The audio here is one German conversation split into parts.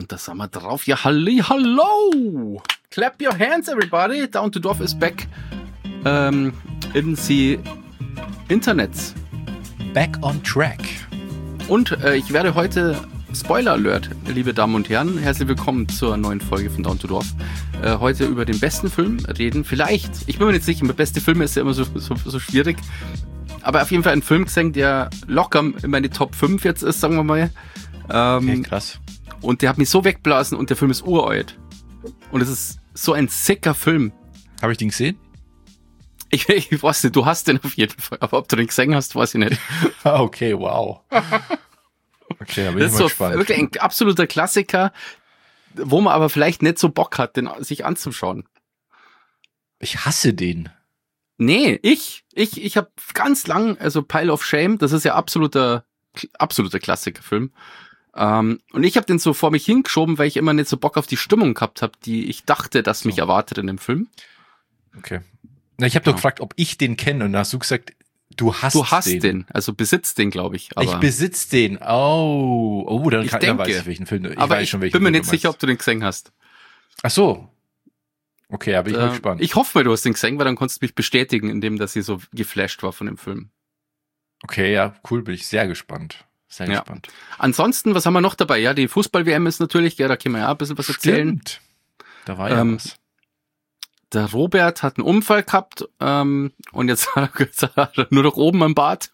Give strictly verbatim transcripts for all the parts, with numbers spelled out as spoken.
Und da sind wir drauf. Ja, halli, hallo! Clap your hands, everybody. Down to Dorf is back ähm, in the Internets. Back on track. Und äh, ich werde heute, Spoiler Alert, liebe Damen und Herren, herzlich willkommen zur neuen Folge von Down to Dorf. Äh, heute über den besten Film reden. Vielleicht, ich bin mir nicht sicher, mit beste Filme ist ja immer so, so, so schwierig. Aber auf jeden Fall ein Film gesehen, der locker in meine Top fünf jetzt ist, sagen wir mal. Ähm, okay, krass. Und der hat mich so wegblasen und der Film ist uralt. Und es ist so ein sicker Film. Habe ich den gesehen? Ich, ich weiß nicht, du hast den auf jeden Fall. Aber ob du den gesehen hast, weiß ich nicht. Okay, wow. Okay, da bin das ich mal ist so gespannt. Wirklich ein absoluter Klassiker, wo man aber vielleicht nicht so Bock hat, den sich anzuschauen. Ich hasse den. Nee, ich, ich, ich habe ganz lang, also Pile of Shame, das ist ja absoluter, absoluter Klassikerfilm. Ähm, und ich habe den so vor mich hingeschoben, weil ich immer nicht so Bock auf die Stimmung gehabt habe, die ich dachte, dass mich so erwartet in dem Film. Okay. Na, ich habe doch ja. gefragt, ob ich den kenne, und da hast du gesagt, du hast den. Du hast den, den also besitzt den, glaube ich. Aber ich besitz den. Oh, oh, dann, ich kann, denke, dann weiß ich, welchen Film du. Ich aber weiß ich schon, welchen bin mir Film nicht sicher, ob du den gesehen hast. Ach so. Okay, aber ich bin äh, gespannt. Ich hoffe mal, du hast den gesehen, weil dann konntest du mich bestätigen, indem dass sie so geflasht war von dem Film. Okay, ja, cool, bin ich sehr gespannt. Sehr ja. gespannt. Ansonsten, was haben wir noch dabei? Ja, die Fußball-W M ist natürlich, ja, da können wir ja ein bisschen was erzählen. Stimmt. Da war ja ähm, was. Der Robert hat einen Unfall gehabt ähm, und jetzt hat er nur noch oben im Bad.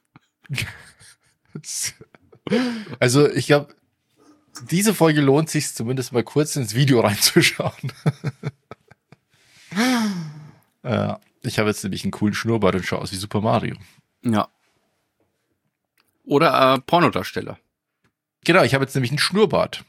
Also ich glaube, diese Folge lohnt sich zumindest mal kurz ins Video reinzuschauen. äh, ich habe jetzt nämlich einen coolen Schnurrbart und schaue aus wie Super Mario. Ja. Oder äh, Pornodarsteller. Genau, ich habe jetzt nämlich einen Schnurrbart.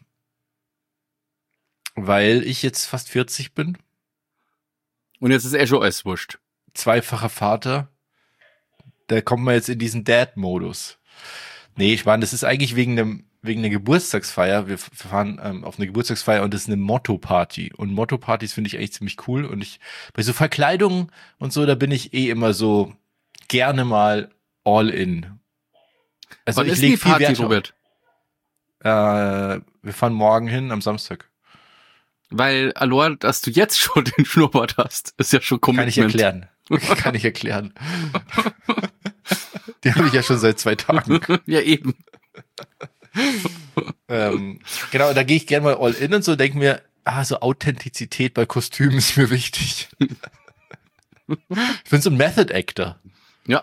Weil ich jetzt fast vierzig bin. Und jetzt ist er schon alles wurscht. Zweifacher Vater. Da kommt man jetzt in diesen Dad-Modus. Nee, ich meine, das ist eigentlich wegen einem wegen einer Geburtstagsfeier. Wir fahren ähm, auf eine Geburtstagsfeier und das ist eine Motto-Party. Und Motto-Partys finde ich eigentlich ziemlich cool. Und ich bei so Verkleidungen und so, da bin ich eh immer so gerne mal all in. Also wann ich ist leg die viel Party, Wert Robert? Äh, wir fahren morgen hin, am Samstag. Weil, Alor, dass du jetzt schon den Schnurrbart hast, ist ja schon Commitment. Kann ich erklären. Kann ich erklären. Die habe ich ja schon seit zwei Tagen. Ja, eben. ähm, genau, da gehe ich gerne mal all in und so, denke mir, ah, so Authentizität bei Kostümen ist mir wichtig. Ich bin so ein Method Actor. Ja.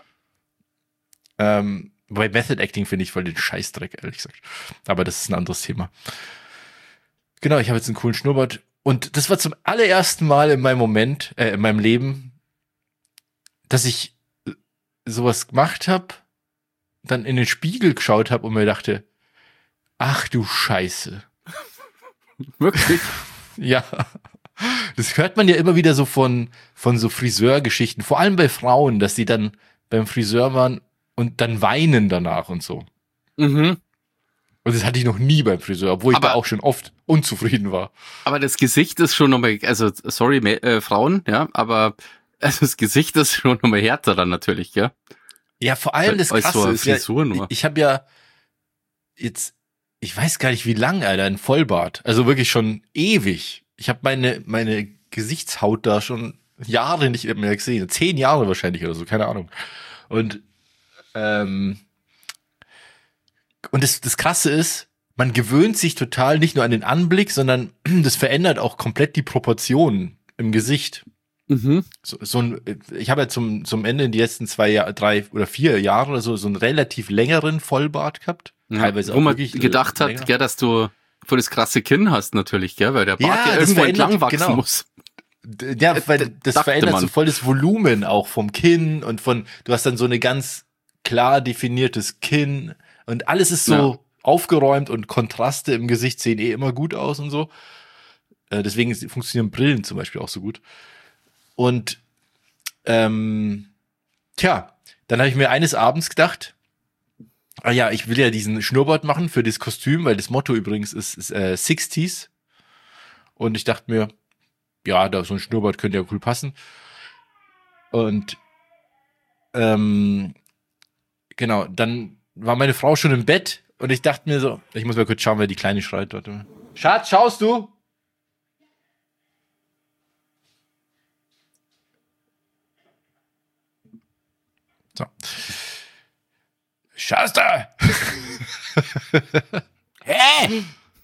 Ähm, bei Method Acting finde ich voll den Scheißdreck, ehrlich gesagt. Aber das ist ein anderes Thema. Genau, ich habe jetzt einen coolen Schnurrbart. Und das war zum allerersten Mal in meinem Moment, äh, in meinem Leben, dass ich sowas gemacht habe, dann in den Spiegel geschaut habe und mir dachte, ach du Scheiße. Wirklich? Ja. Das hört man ja immer wieder so von, von so Friseurgeschichten, vor allem bei Frauen, dass die dann beim Friseur waren und dann weinen danach und so. Mhm. Und das hatte ich noch nie beim Friseur, obwohl ich aber, da auch schon oft unzufrieden war. Aber das Gesicht ist schon nochmal, also sorry, äh, Frauen, ja, aber also das Gesicht ist schon nochmal härter dann natürlich, ja. Ja, vor allem das Krasse so ist ja, nur. ich habe ja jetzt, ich weiß gar nicht wie lang, Alter, ein Vollbart. Also wirklich schon ewig. Ich habe meine meine Gesichtshaut da schon Jahre nicht mehr gesehen. Zehn Jahre wahrscheinlich oder so, keine Ahnung. Und ähm, und das, das Krasse ist, man gewöhnt sich total nicht nur an den Anblick, sondern das verändert auch komplett die Proportionen im Gesicht. Mhm. So, so ein, ich habe ja zum, zum Ende in die letzten zwei, Jahr, drei oder vier Jahre oder so, so einen relativ längeren Vollbart gehabt. Ja, teilweise wo auch man wirklich gedacht länger. hat, gell, dass du voll das krasse Kinn hast natürlich, gell, weil der Bart Ja, ja, das irgendwo verändert- entlang wachsen genau. muss. Ja, weil das dachte verändert man. so voll das Volumen auch vom Kinn und von, du hast dann so eine ganz klar definiertes Kinn und alles ist so Ja. aufgeräumt und Kontraste im Gesicht sehen eh immer gut aus und so. Äh, deswegen funktionieren Brillen zum Beispiel auch so gut. Und ähm, tja, dann habe ich mir eines Abends gedacht, ah ja, ich will ja diesen Schnurrbart machen für das Kostüm, weil das Motto übrigens ist, ist äh, sechziger. Und ich dachte mir, ja, da so ein Schnurrbart könnte ja cool passen. Und ähm, genau, dann war meine Frau schon im Bett und ich dachte mir so, ich muss mal kurz schauen, wer die Kleine schreit. Warte mal. Schatz, schaust du? So. Schaust du? Hä?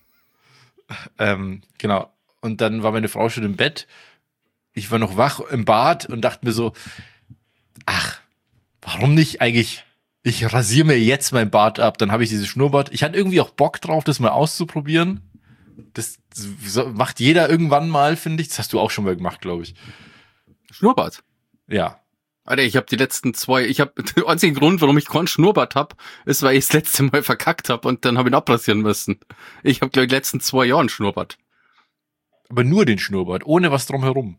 ähm, genau. Und dann war meine Frau schon im Bett. Ich war noch wach im Bad und dachte mir so, ach, warum nicht eigentlich, ich rasiere mir jetzt mein Bart ab, dann habe ich dieses Schnurrbart. Ich hatte irgendwie auch Bock drauf, das mal auszuprobieren. Das macht jeder irgendwann mal, finde ich. Das hast du auch schon mal gemacht, glaube ich. Schnurrbart? Ja. Alter, ich habe die letzten zwei, ich habe, der einzige Grund, warum ich keinen Schnurrbart hab, ist, weil ich das letzte Mal verkackt habe und dann habe ich ihn abrasieren müssen. Ich habe, glaube ich, die letzten zwei Jahre einen Schnurrbart. Aber nur den Schnurrbart, ohne was drumherum.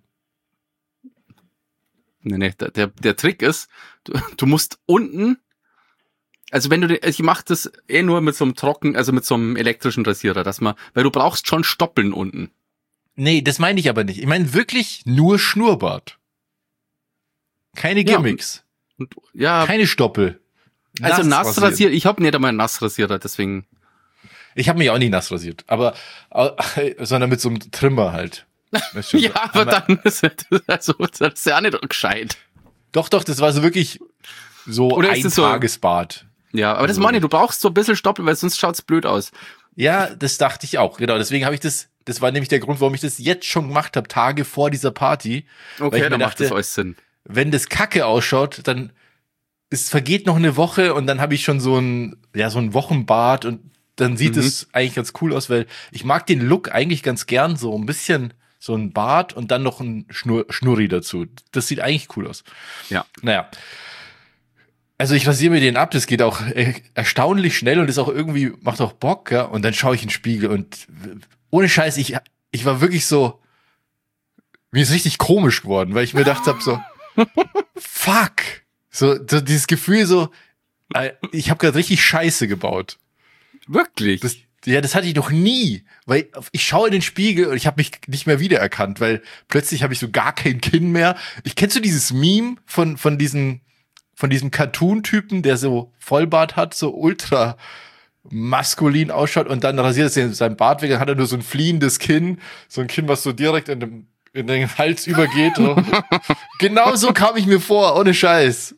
Nee, nee, der, der, der Trick ist, du, du musst unten, also wenn du, den, ich mach das eh nur mit so einem Trocken, also mit so einem elektrischen Rasierer, dass man, weil du brauchst schon Stoppeln unten. Nee, das meine ich aber nicht. Ich meine wirklich nur Schnurrbart. Keine Gimmicks. Ja, und, ja. Keine Stoppel. Also nass rasiert. Ich habe nicht einmal einen Nassrasierer, deswegen. Ich habe mich auch nicht nass rasiert, aber sondern mit so einem Trimmer halt. Weißt du, ja, aber einmal, dann ist das, also, das ist ja auch nicht gescheit. Doch, doch, das war so wirklich so Oder ein Tagesbad. So, ja, aber das meine ich, du brauchst so ein bisschen Stoppel, weil sonst schaut's blöd aus. Ja, das dachte ich auch, genau. Deswegen habe ich das, das war nämlich der Grund, warum ich das jetzt schon gemacht habe, Tage vor dieser Party. Okay, dann dachte, macht das alles Sinn. Wenn das kacke ausschaut, dann es vergeht noch eine Woche und dann habe ich schon so ein, ja, so ein Wochenbad und dann sieht es mhm. eigentlich ganz cool aus, weil ich mag den Look eigentlich ganz gern, so ein bisschen so ein Bart und dann noch ein Schnur, Schnurri dazu. Das sieht eigentlich cool aus. Ja. Naja. Also ich rasiere mir den ab, das geht auch erstaunlich schnell und ist auch irgendwie, macht auch Bock, ja. Und dann schaue ich in den Spiegel und ohne Scheiß, ich, ich war wirklich so, mir ist richtig komisch geworden, weil ich mir gedacht habe so, fuck. So, so dieses Gefühl so, ich habe gerade richtig Scheiße gebaut. Wirklich? Das, ja, das hatte ich noch nie, weil ich schaue in den Spiegel und ich habe mich nicht mehr wiedererkannt, weil plötzlich habe ich so gar kein Kinn mehr. Ich kennst du dieses Meme von von diesem von diesem Cartoon-Typen, der so Vollbart hat, so ultra maskulin ausschaut und dann rasiert er seinen Bart weg, dann hat er nur so ein fliehendes Kinn, so ein Kinn, was so direkt in dem in den Hals übergeht. So. Genau so kam ich mir vor, ohne Scheiß.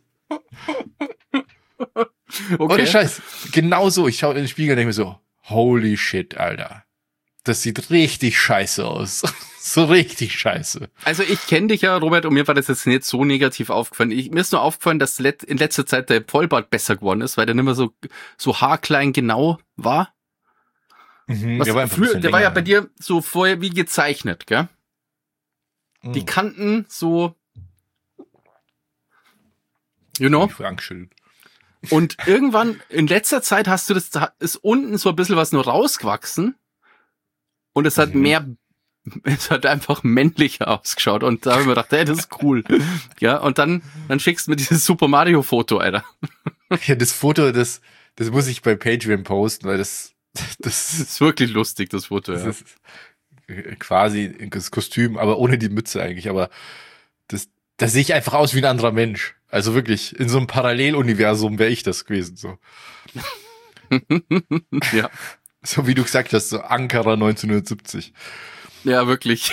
Okay. Ohne Scheiß. Genau so. Ich schaue in den Spiegel und denke mir so, holy shit, Alter. Das sieht richtig scheiße aus. So richtig scheiße. Also ich kenne dich ja, Robert, und mir war das jetzt nicht so negativ aufgefallen. Ich, mir ist nur aufgefallen, dass let, in letzter Zeit der Vollbart besser geworden ist, weil der nicht mehr so, so haarklein genau war. Mhm, Was, der war, früher, der war ja bei dir so vorher wie gezeichnet, gell? Mhm. Die Kanten so, you know? Und irgendwann, in letzter Zeit hast du das, da ist unten so ein bisschen was nur rausgewachsen und es hat mhm. mehr, es hat einfach männlicher ausgeschaut und da habe ich mir gedacht, hey, das ist cool. Ja, und dann, dann schickst du mir dieses Super Mario Foto, Alter. Ja, das Foto, das, das muss ich bei Patreon posten, weil das, das, das ist wirklich lustig, das Foto, das ja. Ist quasi das Kostüm, aber ohne die Mütze eigentlich, aber das, da sehe ich einfach aus wie ein anderer Mensch. Also wirklich, in so einem Paralleluniversum wäre ich das gewesen, so. Ja. So wie du gesagt hast, so Ankara neunzehnhundertsiebzig. Ja, wirklich.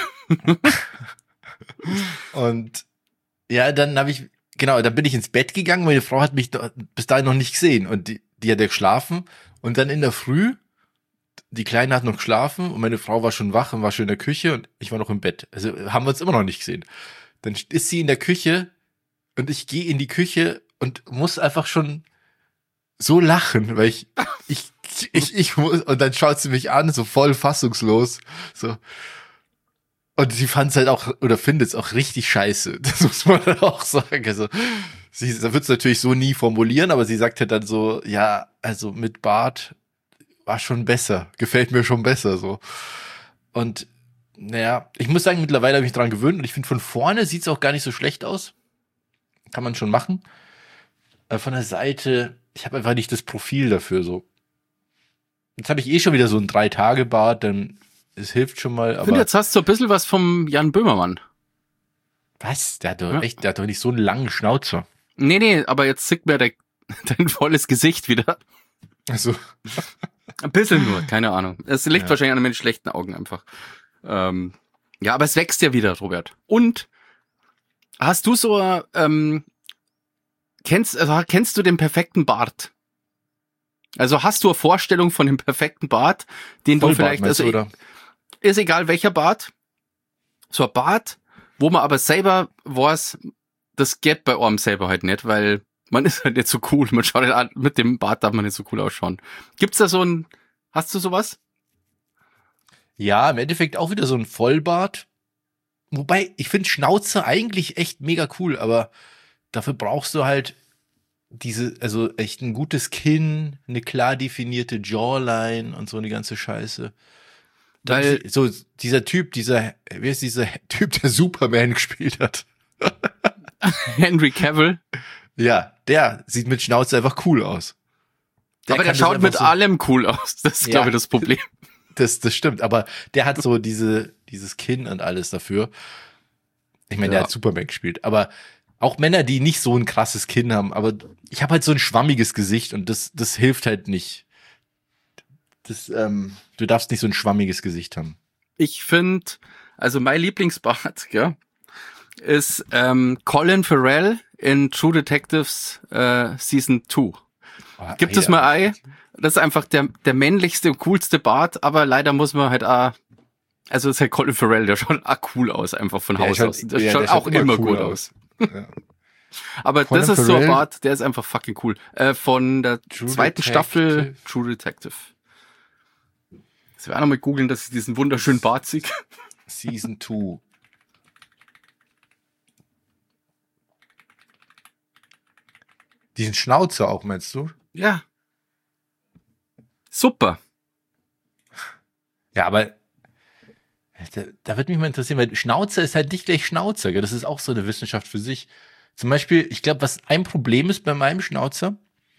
Und ja, dann habe ich, genau, dann bin ich ins Bett gegangen, meine Frau hat mich bis dahin noch nicht gesehen und die, die hat ja geschlafen und dann in der Früh, die Kleine hat noch geschlafen und meine Frau war schon wach und war schon in der Küche und ich war noch im Bett. Also haben wir uns immer noch nicht gesehen. Dann ist sie in der Küche und ich gehe in die Küche und muss einfach schon so lachen, weil ich, ich, ich, ich muss, und dann schaut sie mich an, so voll fassungslos, so. Und sie fand es halt auch, oder findet es auch richtig scheiße. Das muss man auch sagen. Also, sie wird es natürlich so nie formulieren, aber sie sagt halt dann so, ja, also mit Bart war schon besser, gefällt mir schon besser, so. Und, naja, ich muss sagen, mittlerweile habe ich mich dran gewöhnt und ich finde, von vorne sieht es auch gar nicht so schlecht aus. Kann man schon machen. Aber von der Seite, ich habe einfach nicht das Profil dafür, so. Jetzt habe ich eh schon wieder so ein Drei-Tage-Bart, dann, es hilft schon mal, aber. Ich finde, jetzt hast du ein bisschen was vom Jan Böhmermann. Was? Der hat doch ja. echt, der hat doch nicht so einen langen Schnauzer. Nee, nee, aber jetzt sieht mir der, dein volles Gesicht wieder. Also, Ein bisschen nur, keine Ahnung. Es liegt Ja. wahrscheinlich an meinen schlechten Augen einfach. Ähm, ja, aber es wächst ja wieder, Robert. Und hast du so, ähm, kennst, also kennst du den perfekten Bart? Also hast du eine Vorstellung von dem perfekten Bart, den du Vollbart, vielleicht, meinst also du, oder? ist egal welcher Bart, so ein Bart, wo man aber selber weiß, das geht bei einem selber halt nicht, weil man ist halt nicht so cool. Man schaut halt an, mit dem Bart darf man nicht so cool ausschauen. Gibt's da so ein, hast du sowas? Ja, im Endeffekt auch wieder so ein Vollbart. Wobei, ich finde Schnauze eigentlich echt mega cool, aber dafür brauchst du halt diese, also echt ein gutes Kinn, eine klar definierte Jawline und so eine ganze Scheiße. Dann Weil, sie- so dieser Typ, dieser, wie ist dieser Typ, der Superman gespielt hat? Henry Cavill, Ja, der sieht mit Schnauze einfach cool aus. aber der kann das schaut einfach mit so- allem cool aus. Das ist, Ja. glaube ich, das Problem. Das, das stimmt, aber der hat so diese, dieses Kinn und alles dafür. Ich meine, der Ja. hat Superman gespielt, aber auch Männer, die nicht so ein krasses Kinn haben, aber ich habe halt so ein schwammiges Gesicht und das, das hilft halt nicht. Das, ähm, du darfst nicht so ein schwammiges Gesicht haben. Ich finde, also mein Lieblingsbart, ja, ist ähm, Colin Farrell in True Detectives äh, Season zwei. Oh, Gibt es mal ein? Das ist einfach der, der männlichste und coolste Bart, aber leider muss man halt auch, also ist halt Colin Farrell, der schaut auch cool aus, einfach von Der Haus schaut- aus. Der ja, schaut der schaut auch immer immer, cool gut aus. aus. Ja. Aber Colin das ist so ein Farrell- Bart, der ist einfach fucking cool. Äh, von der True zweiten Detective. Staffel True Detective. Jetzt werde ich auch noch mal googeln, dass ich diesen wunderschönen Bart sehe. Season zwei. Diesen Schnauzer auch, meinst du? Ja. Super. Ja, aber da, da wird mich mal interessieren, weil Schnauzer ist halt nicht gleich Schnauzer, gell? Das ist auch so eine Wissenschaft für sich. Zum Beispiel, ich glaube, was ein Problem ist bei meinem Schnauzer,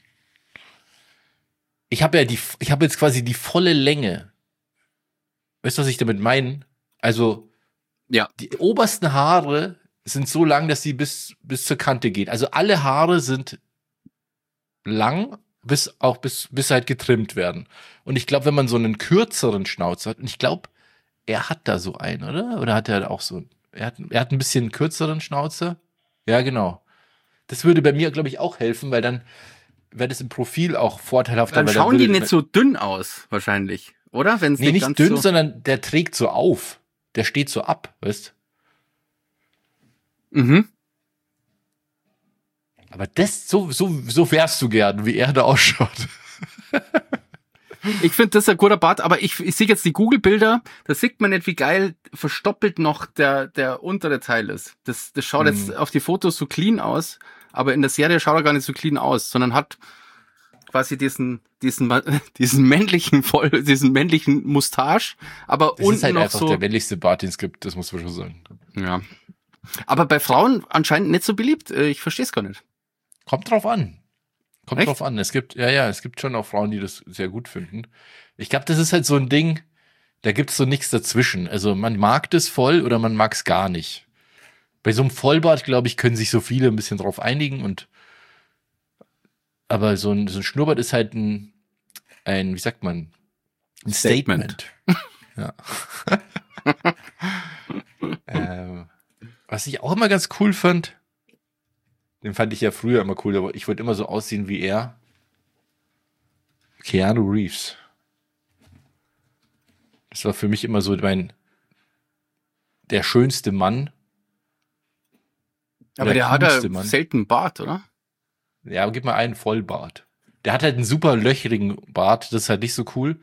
ich habe ja die, ich habe jetzt quasi die volle Länge. Weißt du, was ich damit meine? Also, Ja. die obersten Haare sind so lang, dass sie bis, bis zur Kante gehen. Also alle Haare sind lang, bis auch bis, bis halt getrimmt werden. Und ich glaube, wenn man so einen kürzeren Schnauzer hat, und ich glaube, er hat da so einen, oder? Oder hat er auch so, er hat, er hat ein bisschen kürzeren Schnauzer? Ja, genau. Das würde bei mir, glaube ich, auch helfen, weil dann wäre das im Profil auch vorteilhafter. Dann weil schauen die würde- nicht so dünn aus, wahrscheinlich. Oder? Wenn es Nee, nicht, nicht ganz dünn, so. sondern der trägt so auf. Der steht so ab, weißt? Mhm. Aber das, so, so, so wärst du gern, wie er da ausschaut. Ich finde, das ist ein guter Bart, aber ich, ich sehe jetzt die Google-Bilder, da sieht man nicht, wie geil verstoppelt noch der, der untere Teil ist. Das, das schaut Hm. jetzt auf die Fotos so clean aus, aber in der Serie schaut er gar nicht so clean aus, sondern hat quasi diesen, diesen, diesen männlichen voll, diesen männlichen Mustache, aber Das unten ist halt noch einfach so. der männlichste Bart, den es gibt, das muss man schon sagen. Ja. Aber bei Frauen anscheinend nicht so beliebt. Äh, Ich verstehe es gar nicht. Kommt drauf an. Kommt Echt? drauf an. Es gibt, ja, ja, es gibt schon auch Frauen, die das sehr gut finden. Ich glaube, das ist halt so ein Ding, da gibt's so nichts dazwischen. Also man mag das voll oder man mag es gar nicht. Bei so einem Vollbart, glaube ich, können sich so viele ein bisschen drauf einigen und aber so ein, so ein Schnurrbart ist halt ein, ein, wie sagt man, ein Statement. Statement. Ja. ähm, was ich auch immer ganz cool fand, den fand ich ja früher immer cool, aber ich wollte immer so aussehen wie er. Keanu Reeves. Das war für mich immer so mein, der schönste Mann. Aber der hat coolste ja Mann. selten Bart, oder? Ja, aber gib mal einen Vollbart. Der hat halt einen super löchrigen Bart, das ist halt nicht so cool.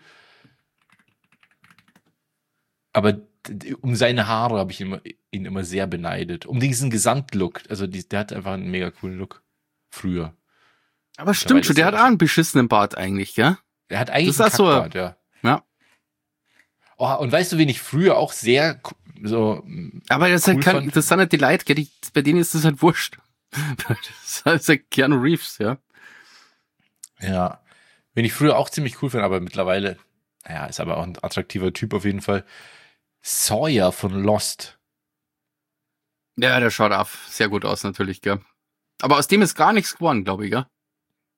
Aber d- d- um seine Haare habe ich ihn immer, ihn immer sehr beneidet. Um diesen Gesamtlook. Also die, der hat einfach einen mega coolen Look. Früher. Aber stimmt schon, ist der er hat auch- auch einen beschissenen Bart eigentlich, gell? Er hat eigentlich Das ist einen auch so- Kackbart, ja. Ja. Oh, und weißt du, wen ich früher auch sehr co- so mm, Aber das, ist Cool halt kein, fand- das sind halt die Leute, gell? Die, bei denen ist das halt wurscht. Das ist halt Keanu Reeves, ja. ja, wen ich früher auch ziemlich cool fand, aber mittlerweile, naja, ist aber auch ein attraktiver Typ auf jeden Fall. Sawyer von Lost. Ja, der schaut auf sehr gut aus natürlich, gell? Aber aus dem ist gar nichts geworden, glaube ich, gell?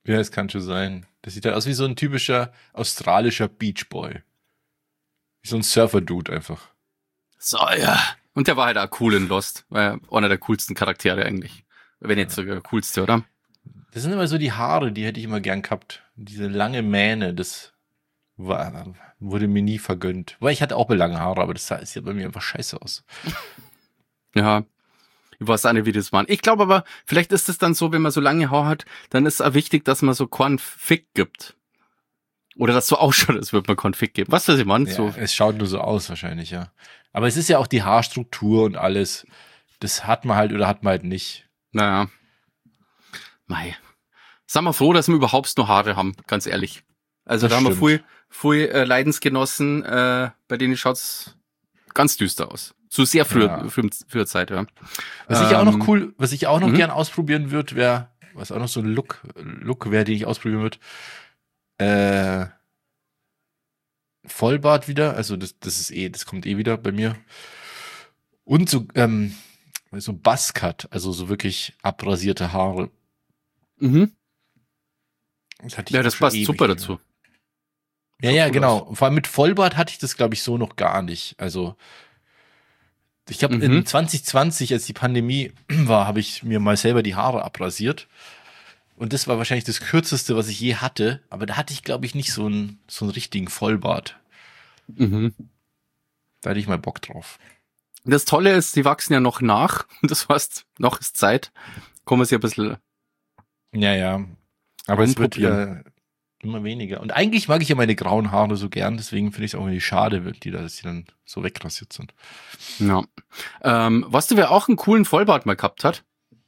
Ja, es kann schon sein. Das sieht halt aus wie so ein typischer australischer Beachboy. Wie so ein Surfer-Dude einfach. So, ja. Und der war halt auch cool in Lost. War ja einer der coolsten Charaktere eigentlich. Wenn nicht sogar der coolste, oder? Das sind immer so die Haare, die hätte ich immer gern gehabt. Diese lange Mähne, das war, wurde mir nie vergönnt. Weil ich hatte auch lange Haare, aber das sieht ja bei mir einfach scheiße aus. Ja. Ich weiß auch nicht, wie das war. Ich glaube aber, vielleicht ist es dann so, wenn man so lange Haare hat, dann ist es auch wichtig, dass man so Config gibt. Oder das so ausschaut, als würde man Config geben. Was weiß ich, man? Ja, so. Es schaut nur so aus wahrscheinlich, ja. Aber es ist ja auch die Haarstruktur und alles. Das hat man halt oder hat man halt nicht. Naja. Mei. Sei mal froh, dass wir überhaupt noch Haare haben, ganz ehrlich. Also Das da haben wir stimmt. viel, viel äh, Leidensgenossen, äh, bei denen schaut's ganz düster aus. Zu sehr früher, Ja. früher, früher Zeit, ja. Was ich auch Ähm, noch cool, was ich auch noch mhm. gern ausprobieren würde, wäre, was auch noch so ein Look, Look wäre, den ich ausprobieren würde, äh, Vollbart wieder, also das, das ist eh, das kommt eh wieder bei mir. Und so, ähm, so Buzzcut, also so wirklich abrasierte Haare. Mhm. Das hatte ich Ja, auch das schon passt ewig super nicht dazu. mehr. Ja, Schaut ja, gut genau. Vor allem mit Vollbart hatte ich das, glaube ich, so noch gar nicht. Also, ich glaube, Mhm. in zwanzig zwanzig, als die Pandemie war, habe ich mir mal selber die Haare abrasiert. Und das war wahrscheinlich das kürzeste, was ich je hatte. Aber da hatte ich, glaube ich, nicht so einen, so einen richtigen Vollbart. Mhm. Da hatte ich mal Bock drauf. Das Tolle ist, die wachsen ja noch nach. Das heißt, noch ist Zeit. Kommen sie ein bisschen. Ja, ja. Aber es wird Rumprobieren. ja immer weniger. Und eigentlich mag ich ja meine grauen Haare so gern. Deswegen finde ich es auch irgendwie schade, die, da- dass die dann so wegrasiert sind. Ja. Ähm, weißt du, wer auch einen coolen Vollbart mal gehabt hat?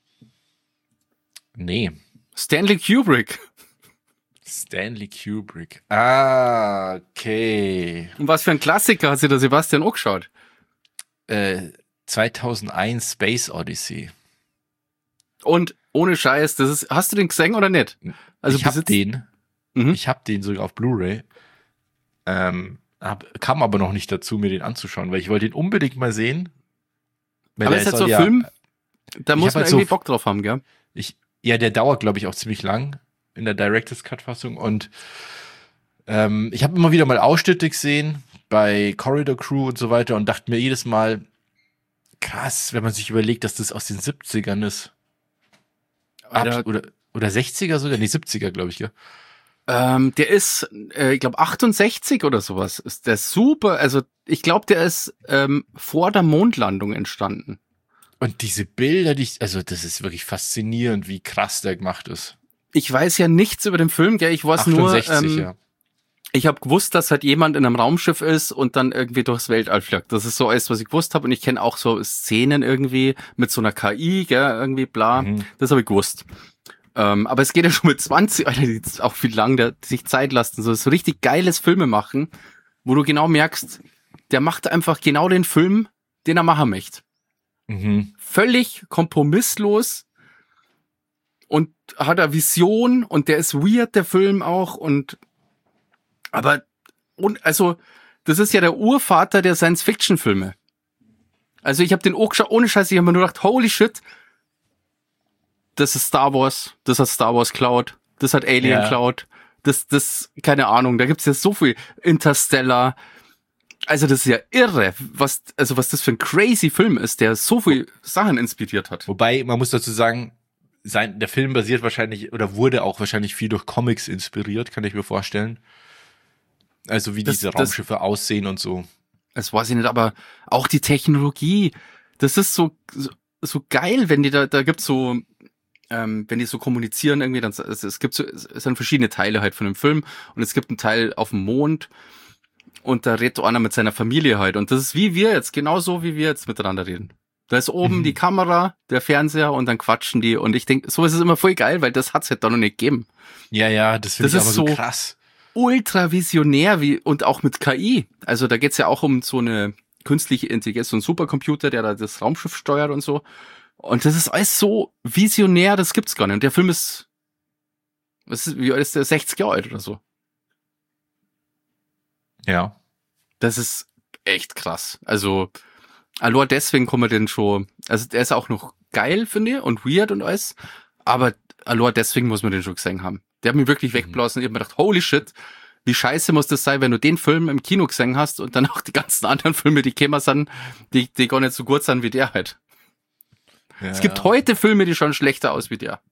Nee. Stanley Kubrick. Stanley Kubrick. Ah, okay. Und was für ein Klassiker hat sich der Sebastian auch geschaut? Äh, zweitausendeins Space Odyssey. Und ohne Scheiß, das ist, hast du den gesehen oder nicht? Also ich hab besitzt- den. Mhm. Ich hab den sogar auf Blu-ray. Ähm, hab, kam aber noch nicht dazu, mir den anzuschauen, weil ich wollte den unbedingt mal sehen. Weil Aber der ist halt so ein ja- Film, da Ich muss hab man halt so- irgendwie Bock drauf haben, gell? Ich, ja, der dauert, glaube ich, auch ziemlich lang in der Director's Cut-Fassung. Und ähm, ich habe immer wieder mal Ausschnitte gesehen bei Corridor Crew und so weiter und dachte mir jedes Mal, krass, wenn man sich überlegt, dass das aus den siebzigern ist. Alter, Ab, oder, oder sechziger sogar? Nee, siebziger, glaube ich, ja. ähm, der ist, äh, ich glaube, achtundsechzig oder sowas. Ist der super, also ich glaube, der ist ähm, vor der Mondlandung entstanden. Und diese Bilder, die ich, also das ist wirklich faszinierend, wie krass der gemacht ist. Ich weiß ja nichts über den Film, gell? Ich weiß nur, ähm, ja. ich habe gewusst, dass halt jemand in einem Raumschiff ist und dann irgendwie durchs Weltall fliegt. Das ist so alles, was ich gewusst habe. Und ich kenne auch so Szenen irgendwie mit so einer K I, gell, irgendwie bla. Mhm. Das habe ich gewusst. Ähm, aber es geht ja schon mit zwanzig, Alter, die jetzt auch viel lang, der sich Zeit lassen. So, so richtig geiles Filme machen, wo du genau merkst, der macht einfach genau den Film, den er machen möchte. Mhm. Völlig kompromisslos und hat eine Vision und der ist weird, der Film auch, und aber und also das ist ja der Urvater der Science-Fiction-Filme. Also ich habe den auch geschaut, ohne Scheiß, ich habe mir nur gedacht, holy shit, das ist Star Wars, das hat Star Wars Cloud, das hat Alien Ja. Cloud, das, das, keine Ahnung, da gibt's ja so viel Interstellar. Also das ist ja irre, was, also was das für ein crazy Film ist, der so viel Sachen inspiriert hat. Wobei, man muss dazu sagen, sein, der Film basiert wahrscheinlich oder wurde auch wahrscheinlich viel durch Comics inspiriert, kann ich mir vorstellen. Also wie Das- diese das- Raumschiffe aussehen und so. Das weiß ich nicht, aber auch die Technologie, das ist so, so, so geil, wenn die da, da gibt's so, ähm, wenn die so kommunizieren irgendwie, dann, es, es gibt so, es sind verschiedene Teile halt von dem Film und es gibt einen Teil auf dem Mond und da redet einer mit seiner Familie halt und das ist wie wir jetzt, genauso wie wir jetzt miteinander reden. Da ist oben Mhm. die Kamera, der Fernseher und dann quatschen die und ich denke, so ist es immer voll geil, weil das hat's halt da noch nicht gegeben. Ja, ja, das finde Das ich ist aber so so- krass. Ultra visionär wie und auch mit K I. Also da geht's ja auch um so eine künstliche Intelligenz, so ein Supercomputer, der da das Raumschiff steuert und so. Und das ist alles so visionär, das gibt's gar nicht. Und der Film ist, was ist, wie alt ist der? sechzig Jahre alt oder so. Ja. Das ist echt krass. Also, allein deswegen kommen wir den schon, also der ist auch noch geil, finde ich, und weird und alles. Aber allein deswegen muss man den schon gesehen haben. Der hat mich wirklich wegblasen. Ich habe mir gedacht, holy shit, wie scheiße muss das sein, wenn du den Film im Kino gesehen hast und dann auch die ganzen anderen Filme, die kämen sind, die, die gar nicht so gut sind wie der halt. Ja, es gibt ja. heute Filme, die schon schlechter aus wie der.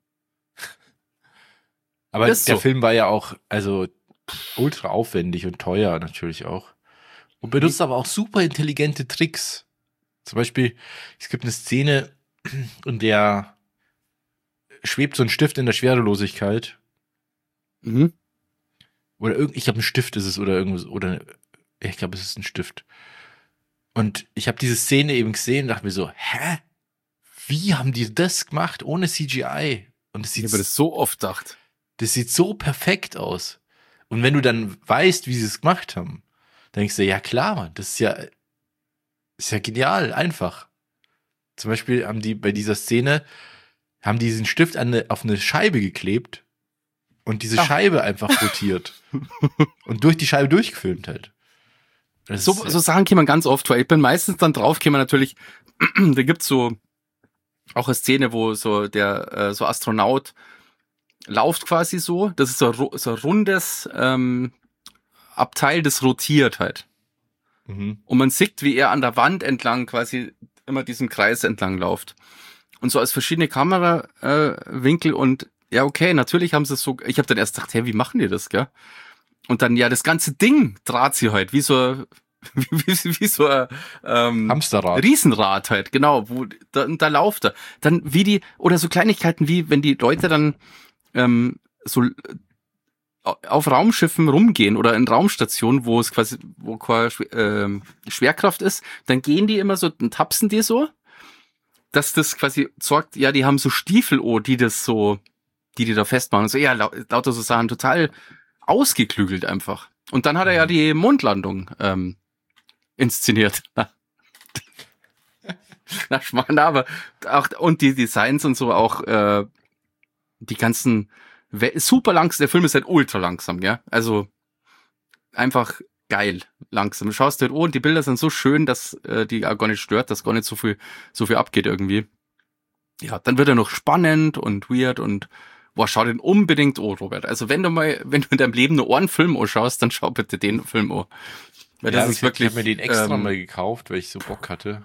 Aber der so. Film war ja auch, also ultra aufwendig und teuer natürlich auch. Und benutzt aber auch super intelligente Tricks. Zum Beispiel, es gibt eine Szene, in der schwebt so ein Stift in der Schwerelosigkeit. Mhm. Oder irgend, ich glaube, ein Stift ist es oder irgendwas, oder ich glaube, es ist ein Stift. Und ich habe diese Szene eben gesehen und dachte mir so, hä? Wie haben die das gemacht ohne C G I? Und es sieht, ich habe das so oft gedacht. Das sieht so perfekt aus. Und wenn du dann weißt, wie sie es gemacht haben, dann denkst du, ja klar, Mann, das ist ja, ist ja genial, einfach. Zum Beispiel haben die bei dieser Szene, haben die diesen Stift an eine, auf eine Scheibe geklebt und diese Ach. Scheibe einfach rotiert und durch die Scheibe durchgefilmt halt. Das so, ist, so Sachen kann man ganz oft, weil ich bin meistens dann drauf, kann man natürlich, da gibt's so auch eine Szene, wo so der äh, so Astronaut lauft quasi so, das ist so, so ein rundes ähm, Abteil, das rotiert halt. Mhm. Und man sieht, wie er an der Wand entlang quasi immer diesen Kreis entlang läuft. Und so als verschiedene Kamerawinkel äh, und ja, okay, natürlich haben sie es so, ich habe dann erst gedacht, hey, wie machen die das, gell? Und dann, ja, das ganze Ding draht sie halt, wie so wie, wie, wie so ein ähm, Hamsterrad. Riesenrad halt, genau, wo da, da lauft er. Dann wie die, oder so Kleinigkeiten wie, wenn die Leute dann ähm, so auf Raumschiffen rumgehen oder in Raumstationen, wo es quasi, wo quasi ähm, Schwerkraft ist, dann gehen die immer so, dann tapsen die so, dass das quasi sorgt, ja, die haben so Stiefel, oh, die das so, die die da festmachen. Und so, ja, lauter so Sachen, total ausgeklügelt einfach. Und dann hat er ja die Mondlandung ähm, inszeniert. Na, Schmarrn, aber auch, und die Designs und so auch, äh, die ganzen, super langsam, der Film ist halt ultra langsam, ja, also einfach geil, langsam. Du schaust halt, oh, und die Bilder sind so schön, dass äh, die auch gar nicht stört, dass gar nicht so viel, so viel abgeht irgendwie. Ja, dann wird er noch spannend und weird und boah, schau den unbedingt an, Robert. Also wenn du mal, wenn du in deinem Leben nur einen Film anschaust, dann schau bitte den Film an. Weil ja, das ist ich, wirklich. Ich habe mir den extra ähm, mal gekauft, weil ich so Bock hatte.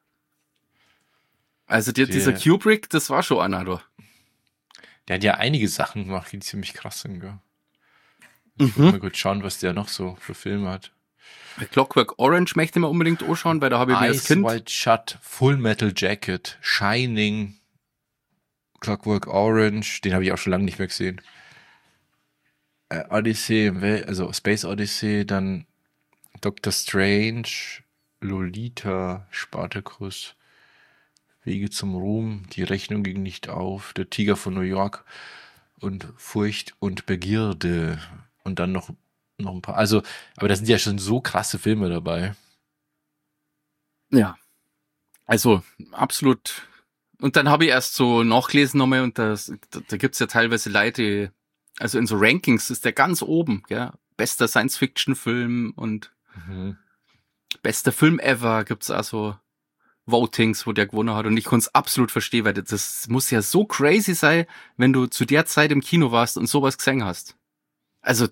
Also die, dieser Kubrick, das war schon einer, du. Der hat ja einige Sachen gemacht, die ziemlich krass sind, gell? Ich Mhm. will mal gut schauen, was der noch so für Filme hat. Clockwork Orange möchte ich mir unbedingt anschauen, weil da habe ich mir als Ice Kind... White Shut, Full Metal Jacket, Shining, Clockwork Orange, den habe ich auch schon lange nicht mehr gesehen. Äh, Odyssey, also Space Odyssey, dann Doctor Strange, Lolita, Spartacus, Wege zum Ruhm, die Rechnung ging nicht auf, der Tiger von New York und Furcht und Begierde und dann noch, noch ein paar, also, aber da sind ja schon so krasse Filme dabei. Ja, also absolut. Und dann habe ich erst so nachgelesen nochmal und das, da, da gibt's ja teilweise Leute, die, also in so Rankings ist der ganz oben, ja, bester Science-Fiction-Film und mhm. bester Film ever, gibt's also Votings, wo der gewonnen hat und ich konnte es absolut verstehen, weil das muss ja so crazy sein, wenn du zu der Zeit im Kino warst und sowas gesehen hast. Also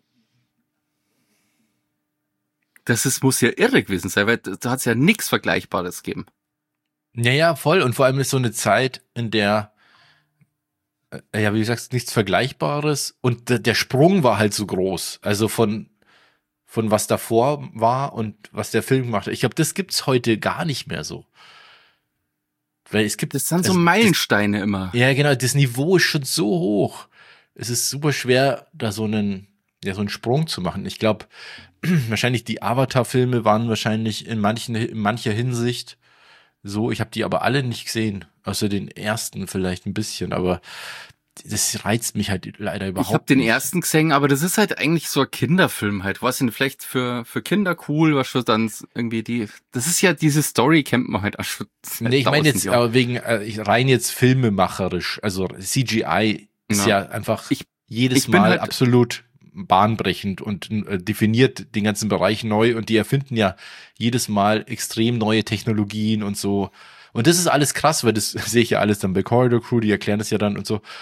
das ist, muss ja irre gewesen sein, weil da hat es ja nichts Vergleichbares gegeben. Ja, ja, voll. Und vor allem ist so eine Zeit, in der, äh, ja, wie du sagst, nichts Vergleichbares und der, der Sprung war halt so groß. Also von, von was davor war und was der Film machte. Ich glaube, das gibt's heute gar nicht mehr so. Weil es gibt, das sind so also, Meilensteine das, immer. Ja, genau, das Niveau ist schon so hoch. Es ist super schwer, da so einen, ja, so einen Sprung zu machen. Ich glaube, wahrscheinlich die Avatar-Filme waren wahrscheinlich in manchen, in mancher Hinsicht so. Ich habe die aber alle nicht gesehen, außer den ersten vielleicht ein bisschen, aber das reizt mich halt leider überhaupt nicht. Ich habe den ersten gesehen, aber das ist halt eigentlich so ein Kinderfilm halt. Was denn vielleicht für für Kinder cool, was schon dann irgendwie die, das ist ja diese Story kennt man halt auch schon. Nee, ich meine jetzt aber wegen äh, rein jetzt filmemacherisch, also C G I ist ja, ja einfach ich, jedes ich Mal halt absolut bahnbrechend und äh, definiert den ganzen Bereich neu und die erfinden ja jedes Mal extrem neue Technologien und so. Und das ist alles krass, weil das sehe ich ja alles dann bei Corridor Crew, die erklären das ja dann und so.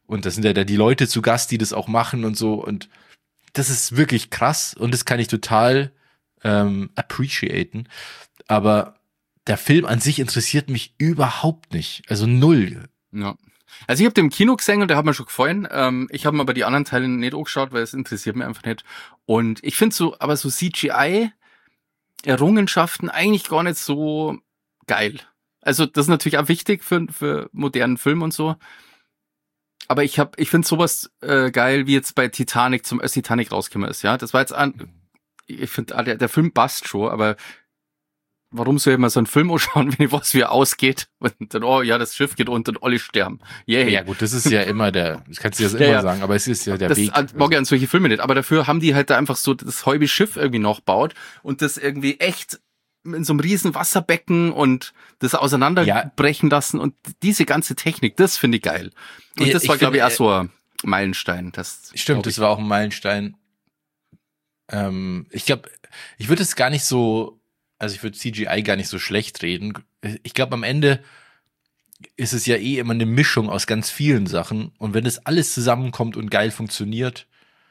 Und das sind ja da die Leute zu Gast, die das auch machen und so. Und das ist wirklich krass und das kann ich total ähm, appreciaten. Aber der Film an sich interessiert mich überhaupt nicht. Also null. Ja. Also ich habe den im Kino gesehen und der hat mir schon gefallen. Ähm, ich habe mir aber die anderen Teile nicht angeschaut, weil es interessiert mich einfach nicht. Und ich finde so, aber so C G I-Errungenschaften eigentlich gar nicht so geil. Also das ist natürlich auch wichtig für, für modernen Film und so. Aber ich hab, ich finde sowas äh, geil, wie jetzt bei Titanic zum äh, Titanic rausgekommen ist, ja. Das war jetzt an, ich finde, der, der Film passt schon, aber warum soll ich mal so einen Film anschauen, wenn ich weiß, wie er ausgeht? Und dann, oh ja, das Schiff geht unter und alle sterben. Yeah. Ja gut, das ist ja immer der, das kannst du jetzt Ja, immer ja. sagen, aber es ist ja der Das Weg. an- mag ich an solche Filme nicht, aber dafür haben die halt da einfach so das halbe Schiff irgendwie nachgebaut und das irgendwie echt in so einem riesen Wasserbecken und das auseinanderbrechen lassen und diese ganze Technik, das finde ich geil. Und Ja, das ich war, glaube ich, finde, auch so ein Meilenstein. Das Stimmt, glaub das ich. war auch ein Meilenstein. Ähm, ich glaube, ich würde es gar nicht so, also ich würde C G I gar nicht so schlecht reden. Ich glaube, am Ende ist es ja eh immer eine Mischung aus ganz vielen Sachen. Und wenn das alles zusammenkommt und geil funktioniert,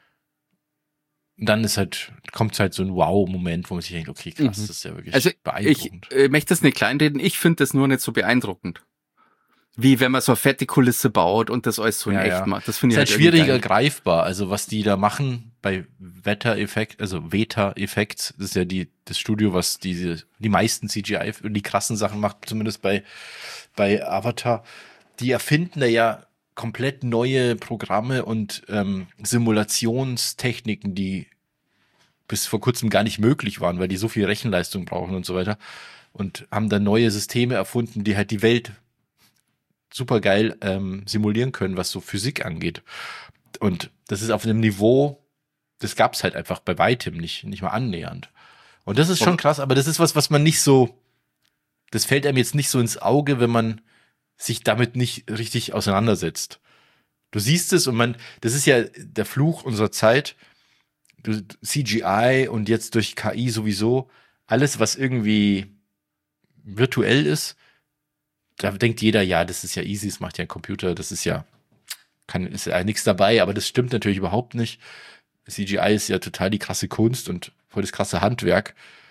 dann ist halt, kommt halt so ein Wow-Moment, wo man sich denkt, okay, krass, Mhm. das ist ja wirklich Also ich beeindruckend. äh, möchte das nicht kleinreden, ich finde das nur nicht so beeindruckend. Wie wenn man so eine fette Kulisse baut und das alles so in Ja, echt ja. macht. Das finde Ist ich halt halt irgendwie schwieriger geil. greifbar. Also was die da machen bei Weta-Effekt, also Weta-Effekt, das ist ja die, das Studio, was diese, die meisten C G I und die krassen Sachen macht, zumindest bei, bei Avatar. Die erfinden da ja komplett neue Programme und ähm, Simulationstechniken, die bis vor kurzem gar nicht möglich waren, weil die so viel Rechenleistung brauchen und so weiter. Und haben dann neue Systeme erfunden, die halt die Welt super geil ähm, simulieren können, was so Physik angeht. Und das ist auf einem Niveau, das gab's halt einfach bei weitem nicht, nicht mal annähernd. Und das ist schon krass, aber das ist was, was man nicht so, das fällt einem jetzt nicht so ins Auge, wenn man sich damit nicht richtig auseinandersetzt. Du siehst es und man, das ist ja der Fluch unserer Zeit, du, C G I und jetzt durch K I sowieso, alles, was irgendwie virtuell ist, da denkt jeder, ja, das ist ja easy, das macht ja ein Computer, das ist ja, kann, ist ja nichts dabei, aber das stimmt natürlich überhaupt nicht. C G I ist ja total die krasse Kunst und voll das krasse Handwerk.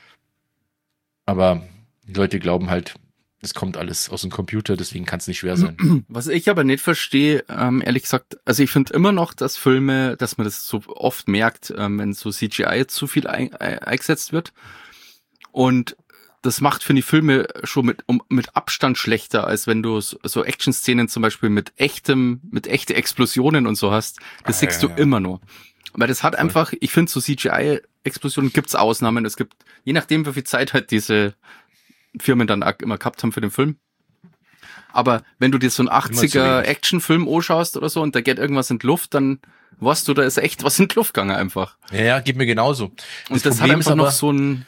Aber die Leute glauben halt, das kommt alles aus dem Computer, deswegen kann es nicht schwer sein. Was ich aber nicht verstehe, ähm, ehrlich gesagt, also ich finde immer noch, dass Filme, dass man das so oft merkt, ähm, wenn so C G I zu viel ein, ein, eingesetzt wird. Und das macht, finde ich, Filme schon mit, um, mit Abstand schlechter, als wenn du so, so Action-Szenen zum Beispiel mit echtem, mit echte Explosionen und so hast. Das Ah, siehst ja, du ja. immer nur. Weil das hat Voll. einfach, ich finde, so C G I-Explosionen gibt's Ausnahmen. Es gibt, je nachdem, wie viel Zeit halt diese Firmen dann auch immer gehabt haben für den Film. Aber wenn du dir so einen Immer zu achtziger wenig. Actionfilm anschaust oder so und da geht irgendwas in die Luft, dann weißt du, da ist echt was in die Luft gegangen einfach. Ja, ja, geht mir genauso. Und das, hat einfach noch so ein,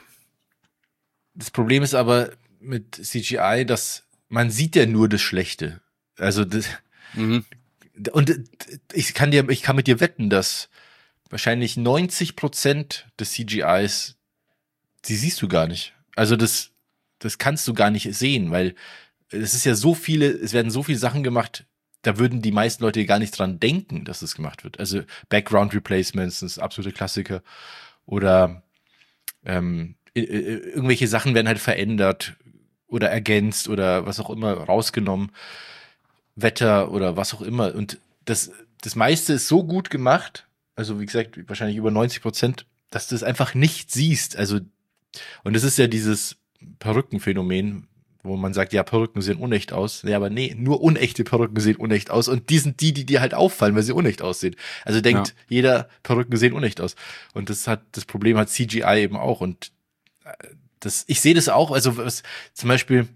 Das Problem ist aber mit C G I, dass man sieht ja nur das Schlechte. Also das, mhm. und ich kann dir, ich kann mit dir wetten, dass wahrscheinlich neunzig Prozent des C G Is, die siehst du gar nicht. Also das, das kannst du gar nicht sehen, weil es ist ja so viele, es werden so viele Sachen gemacht, da würden die meisten Leute gar nicht dran denken, dass es gemacht wird. Also Background Replacements, das ist absolute Klassiker. Oder ähm, i- i- irgendwelche Sachen werden halt verändert oder ergänzt oder was auch immer rausgenommen. Wetter oder was auch immer. Und das, das meiste ist so gut gemacht, also wie gesagt, wahrscheinlich über neunzig Prozent, dass du es einfach nicht siehst. Also, und das ist ja dieses Perückenphänomen, wo man sagt, ja, Perücken sehen unecht aus. Ja, aber nee, nur unechte Perücken sehen unecht aus. Und die sind die, die dir halt auffallen, weil sie unecht aussehen. Also denkt Ja. jeder, Perücken sehen unecht aus. Und das hat, das Problem hat C G I eben auch. Und äh, das, ich sehe das auch, also was, zum Beispiel,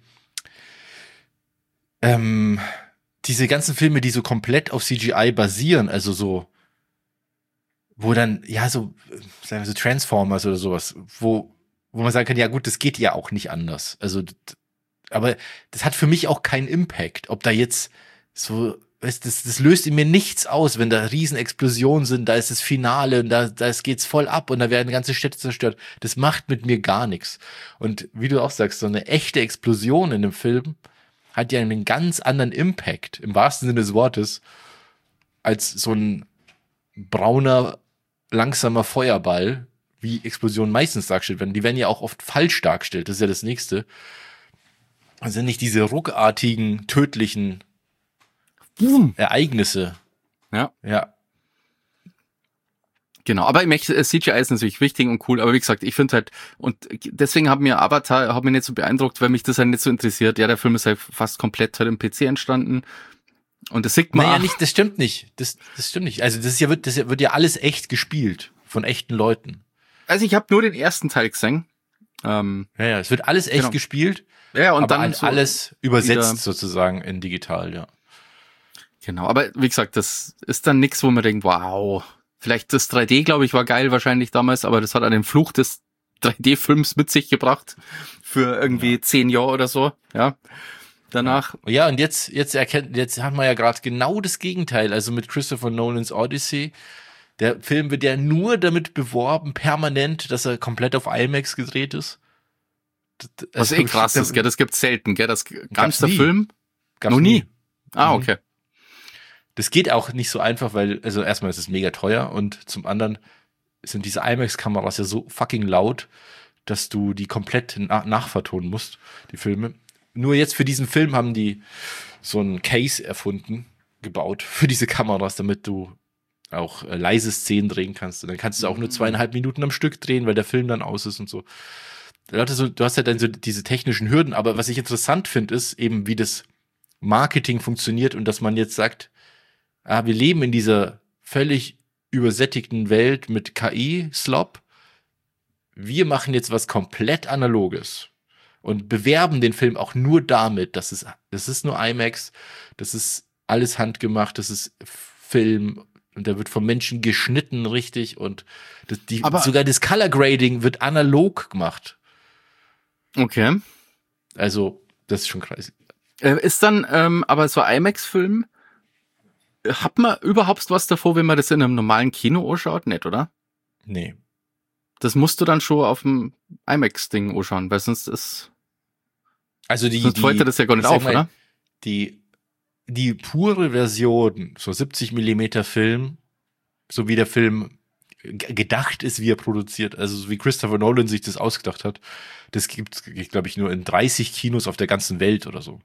ähm, diese ganzen Filme, die so komplett auf C G I basieren, also so, wo dann, ja, so, äh, sagen wir so Transformers oder sowas, wo, wo man sagen kann, ja gut, das geht ja auch nicht anders. Also, d- aber das hat für mich auch keinen Impact, ob da jetzt so, weißt, das, das löst in mir nichts aus, wenn da Riesenexplosionen sind, da ist das Finale und da, da geht's voll ab und da werden ganze Städte zerstört. Das macht mit mir gar nichts. Und wie du auch sagst, so eine echte Explosion in einem Film hat ja einen ganz anderen Impact, im wahrsten Sinne des Wortes. als so ein brauner, langsamer Feuerball, wie Explosionen meistens dargestellt werden. Die werden ja auch oft falsch dargestellt. Das ist ja das Nächste. Also nicht diese ruckartigen, tödlichen Boom. Ereignisse. Ja. Ja. Genau, aber C G I ist natürlich wichtig und cool, aber wie gesagt, ich finde halt, und deswegen hat mir Avatar, hat mich nicht so beeindruckt, weil mich das halt nicht so interessiert. Ja, der Film ist halt fast komplett halt im P C entstanden und das sieht man. Naja, nicht, das stimmt nicht. Das, das stimmt nicht. Also das ist ja, wird, das wird ja alles echt gespielt von echten Leuten. Also ich habe nur den ersten Teil gesehen. Ähm, ja, ja, es wird alles echt genau. gespielt. Ja, und aber dann so alles übersetzt wieder, sozusagen in digital, ja. Genau, aber wie gesagt, das ist dann nix, wo man denkt, wow, vielleicht das drei D, glaube ich, war geil wahrscheinlich damals, aber das hat einen Fluch des drei D-Films mit sich gebracht für irgendwie ja. zehn Jahre oder so, ja. Danach. Ja, und jetzt, jetzt erkennt, jetzt haben wir ja gerade genau das Gegenteil, also mit Christopher Nolans Odyssey. Der Film wird ja nur damit beworben, permanent, dass er komplett auf IMAX gedreht ist. Was also, eh krass ist, gell, das gibt's selten, gell, das ganze nie. Film? Gab's noch nie. nie. Ah, okay. Das geht auch nicht so einfach, weil, also erstmal ist es mega teuer und zum anderen sind diese IMAX-Kameras ja so fucking laut, dass du die komplett na- nachvertonen musst, die Filme. Nur jetzt für diesen Film haben die so ein Case erfunden, gebaut für diese Kameras, damit du auch äh, leise Szenen drehen kannst. Und dann kannst du auch nur zweieinhalb Minuten am Stück drehen, weil der Film dann aus ist und so. So, du hast ja dann so diese technischen Hürden, aber was ich interessant finde, ist eben, wie das Marketing funktioniert und dass man jetzt sagt, ah, wir leben in dieser völlig übersättigten Welt mit K I-Slop. Wir machen jetzt was komplett Analoges und bewerben den Film auch nur damit, dass es, das ist nur IMAX, das ist alles handgemacht, das ist Film und der wird vom Menschen geschnitten richtig und das, die, sogar das Color Grading wird analog gemacht. Okay. Also, das ist schon krass. Äh, ist dann, ähm, aber so IMAX-Film, hat man überhaupt was davor, wenn man das in einem normalen Kino anschaut? Nicht, oder? Nee. Das musst du dann schon auf dem IMAX-Ding anschauen, weil sonst ist... Also die... Sonst fällt dir das ja gar nicht auf, mal, oder? Die, die pure Version, so siebzig Millimeter Film, so wie der Film gedacht ist, wie er produziert, also so wie Christopher Nolan sich das ausgedacht hat, das gibt's, glaube ich, nur in dreißig Kinos auf der ganzen Welt oder so.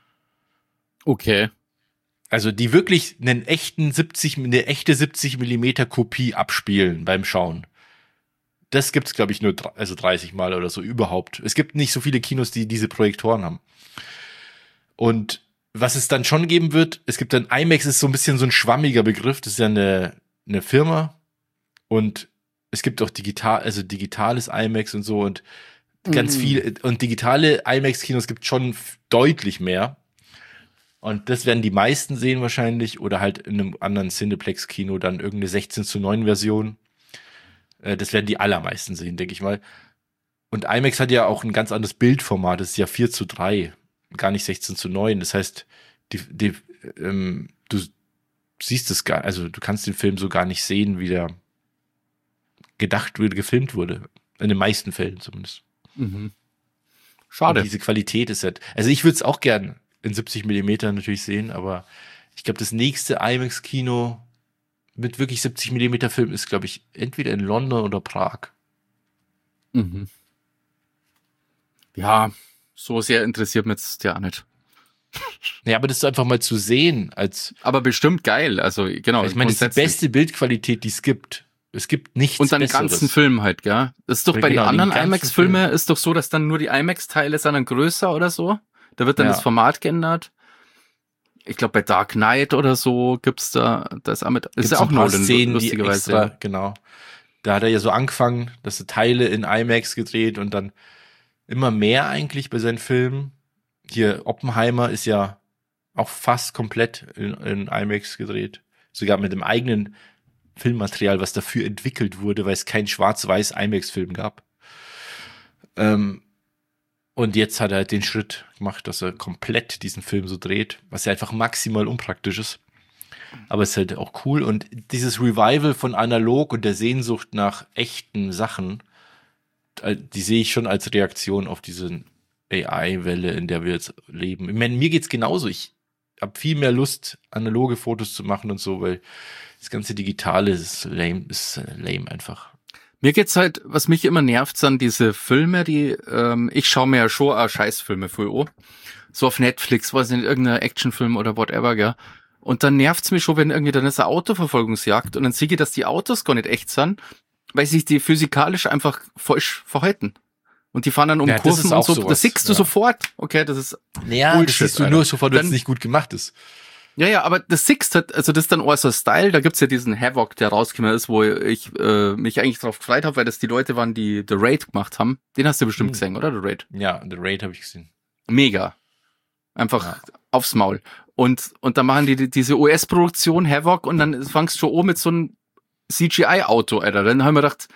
Okay. Also die wirklich einen echten siebzig, eine echte siebzig Millimeter Kopie abspielen beim Schauen. Das gibt's, glaube ich, nur also dreißig Mal oder so überhaupt. Es gibt nicht so viele Kinos, die diese Projektoren haben. Und was es dann schon geben wird, es gibt dann, IMAX ist so ein bisschen so ein schwammiger Begriff, das ist ja eine, eine Firma und es gibt auch digital, also digitales IMAX und so und ganz mhm. viel, und digitale IMAX-Kinos gibt schon deutlich mehr. Und das werden die meisten sehen wahrscheinlich oder halt in einem anderen Cineplex-Kino dann irgendeine sechzehn zu neun Version. Das werden die allermeisten sehen, denke ich mal. Und IMAX hat ja auch ein ganz anderes Bildformat, das ist ja vier zu drei, gar nicht sechzehn zu neun. Das heißt, die, die, ähm, du siehst es gar, also du kannst den Film so gar nicht sehen, wie der gedacht wurde, gefilmt wurde. In den meisten Fällen zumindest. Mhm. Schade. Und diese Qualität ist halt, also ich würde es auch gern in siebzig Millimeter natürlich sehen, aber ich glaube, das nächste IMAX-Kino mit wirklich siebzig Millimeter Film ist, glaube ich, entweder in London oder Prag. Mhm. Ja, so sehr interessiert mich jetzt ja nicht. Ja, aber das ist einfach mal zu sehen als. Aber bestimmt geil, also genau. Ich meine, das ist die beste Bildqualität, die es gibt. Es gibt nichts und dann Besseres. ganzen Film halt, gell? Das ist doch ja, bei genau, den anderen den IMAX-Filmen ist doch so, dass dann nur die IMAX-Teile sind dann größer oder so. Da wird dann ja. das Format geändert. Ich glaube, bei Dark Knight oder so gibt's da, das auch mit, ist ja auch Nolan, Szenen, lustigerweise. Die extra, genau. Da hat er ja so angefangen, dass er Teile in IMAX gedreht und dann immer mehr eigentlich bei seinen Filmen. Hier, Oppenheimer ist ja auch fast komplett in, in IMAX gedreht. Sogar mit dem eigenen Filmmaterial, was dafür entwickelt wurde, weil es keinen schwarz-weiß IMAX-Film gab. Ähm, Und jetzt hat er halt den Schritt gemacht, dass er komplett diesen Film so dreht, was ja einfach maximal unpraktisch ist. Aber es ist halt auch cool. Und dieses Revival von analog und der Sehnsucht nach echten Sachen, die sehe ich schon als Reaktion auf diese A I-Welle, in der wir jetzt leben. Ich meine, mir geht's genauso. Ich habe viel mehr Lust, analoge Fotos zu machen und so, weil das ganze Digitale ist lame, ist lame einfach. Mir geht's halt, was mich immer nervt, sind diese Filme, die, ähm, ich schaue mir ja schon auch Scheißfilme voll an. So auf Netflix, weiß nicht, irgendein Actionfilm oder whatever, gell. Und dann nervt's mich schon, wenn irgendwie dann ist eine Autoverfolgungsjagd und dann sehe ich, dass die Autos gar nicht echt sind, weil sich die physikalisch einfach falsch verhalten. Und die fahren dann um Ja, das Kurven ist und auch so. sowas, Das siehst du ja. sofort. Okay, das ist Ja, Bullshit, das siehst du Alter. nur sofort, wenn es Dann- nicht gut gemacht ist. Ja, ja, aber das Sixt hat, also das ist dann auch so ein Style, da gibt's ja diesen Havoc, der rausgekommen ist, wo ich äh, mich eigentlich drauf gefreut habe, weil das die Leute waren, die The Raid gemacht haben. Den hast du bestimmt Hm. gesehen, oder? The Raid. Ja, The Raid habe ich gesehen. Mega. Einfach Ja. aufs Maul. Und, und dann machen die, die diese U S-Produktion Havoc und dann fangst du schon an mit so einem C G I-Auto, Alter. Dann haben wir gedacht,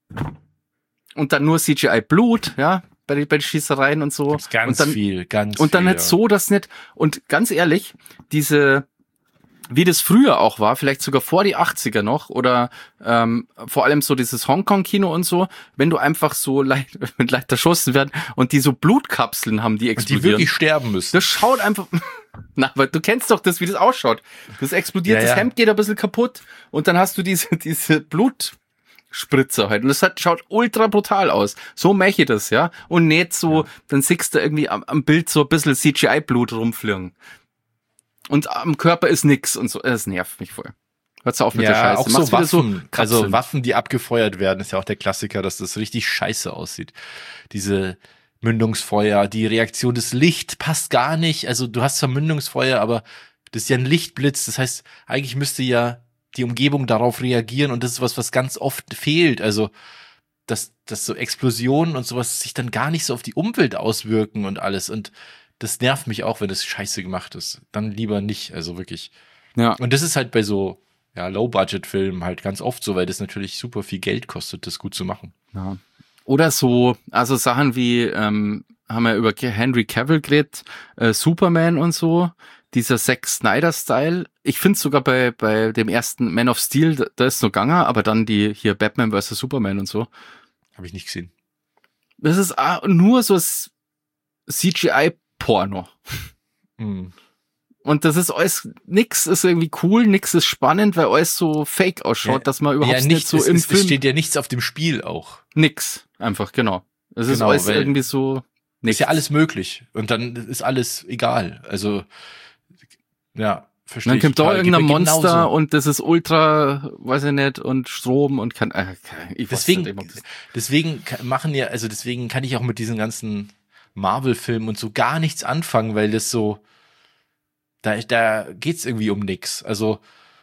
und dann nur C G I-Blut, ja, bei den, bei den Schießereien und so. Gibt's ganz und dann, viel, ganz Und dann viel, nicht ja. so, dass nicht, und ganz ehrlich, diese, wie das früher auch war, vielleicht sogar vor die achtziger noch, oder ähm, vor allem so dieses Hongkong-Kino und so, wenn du einfach so leicht, mit leicht erschossen werden und die so Blutkapseln haben, die Und die explodieren. wirklich sterben müssen. Das schaut einfach, na, aber du kennst doch das, wie das ausschaut. Das explodiert, Ja, das ja. Hemd geht ein bisschen kaputt und dann hast du diese, diese Blutspritzer halt. Und das hat, schaut ultra brutal aus. So mache ich das, ja. Und nicht so, dann siehst du irgendwie am, am Bild so ein bisschen C G I-Blut rumfliegen. Und am Körper ist nix und so. Das nervt mich voll. Hört's auf mit der Ja, Scheiße. auch Mach's so wieder Waffen, also Kapseln. Waffen, die abgefeuert werden, ist ja auch der Klassiker, dass das richtig scheiße aussieht. Diese Mündungsfeuer, die Reaktion des Licht passt gar nicht. Also du hast zwar Mündungsfeuer, aber das ist ja ein Lichtblitz. Das heißt, eigentlich müsste ja die Umgebung darauf reagieren und das ist was, was ganz oft fehlt. Also dass, dass so Explosionen und sowas sich dann gar nicht so auf die Umwelt auswirken und alles. Und das nervt mich auch, wenn das scheiße gemacht ist. Dann lieber nicht, also wirklich. Ja. Und das ist halt bei so ja, Low-Budget-Filmen halt ganz oft so, weil das natürlich super viel Geld kostet, das gut zu machen. Ja. Oder so, also Sachen wie, ähm, haben wir über Henry Cavill geredet, äh, Superman und so, dieser Zack Snyder-Style. Ich finde sogar bei bei dem ersten Man of Steel, da, da ist so ganger, aber dann die hier Batman versus Superman und so. Habe ich nicht gesehen. Das ist ah, nur so C G I-Porno. Hm. Und das ist alles, nix ist irgendwie cool, nix ist spannend, weil alles so fake ausschaut, Ja, dass man überhaupt Ja, nicht nichts, so es, im es, Film, es steht ja nichts auf dem Spiel auch. nix, einfach, genau. Es ist Genau, alles weil- irgendwie so, Ist ja alles möglich. Und dann ist alles egal. Also, ja, verstehe dann ich. kommt da total. irgendein Geht mir Monster genauso. und das ist ultra, weiß ich nicht, und Strom und kann, äh, ich weiß Deswegen, nicht, ob das- deswegen ka- machen ja, also deswegen kann ich auch mit diesen ganzen Marvel-Filmen und so gar nichts anfangen, weil das so, da, da geht's irgendwie um nix. Also,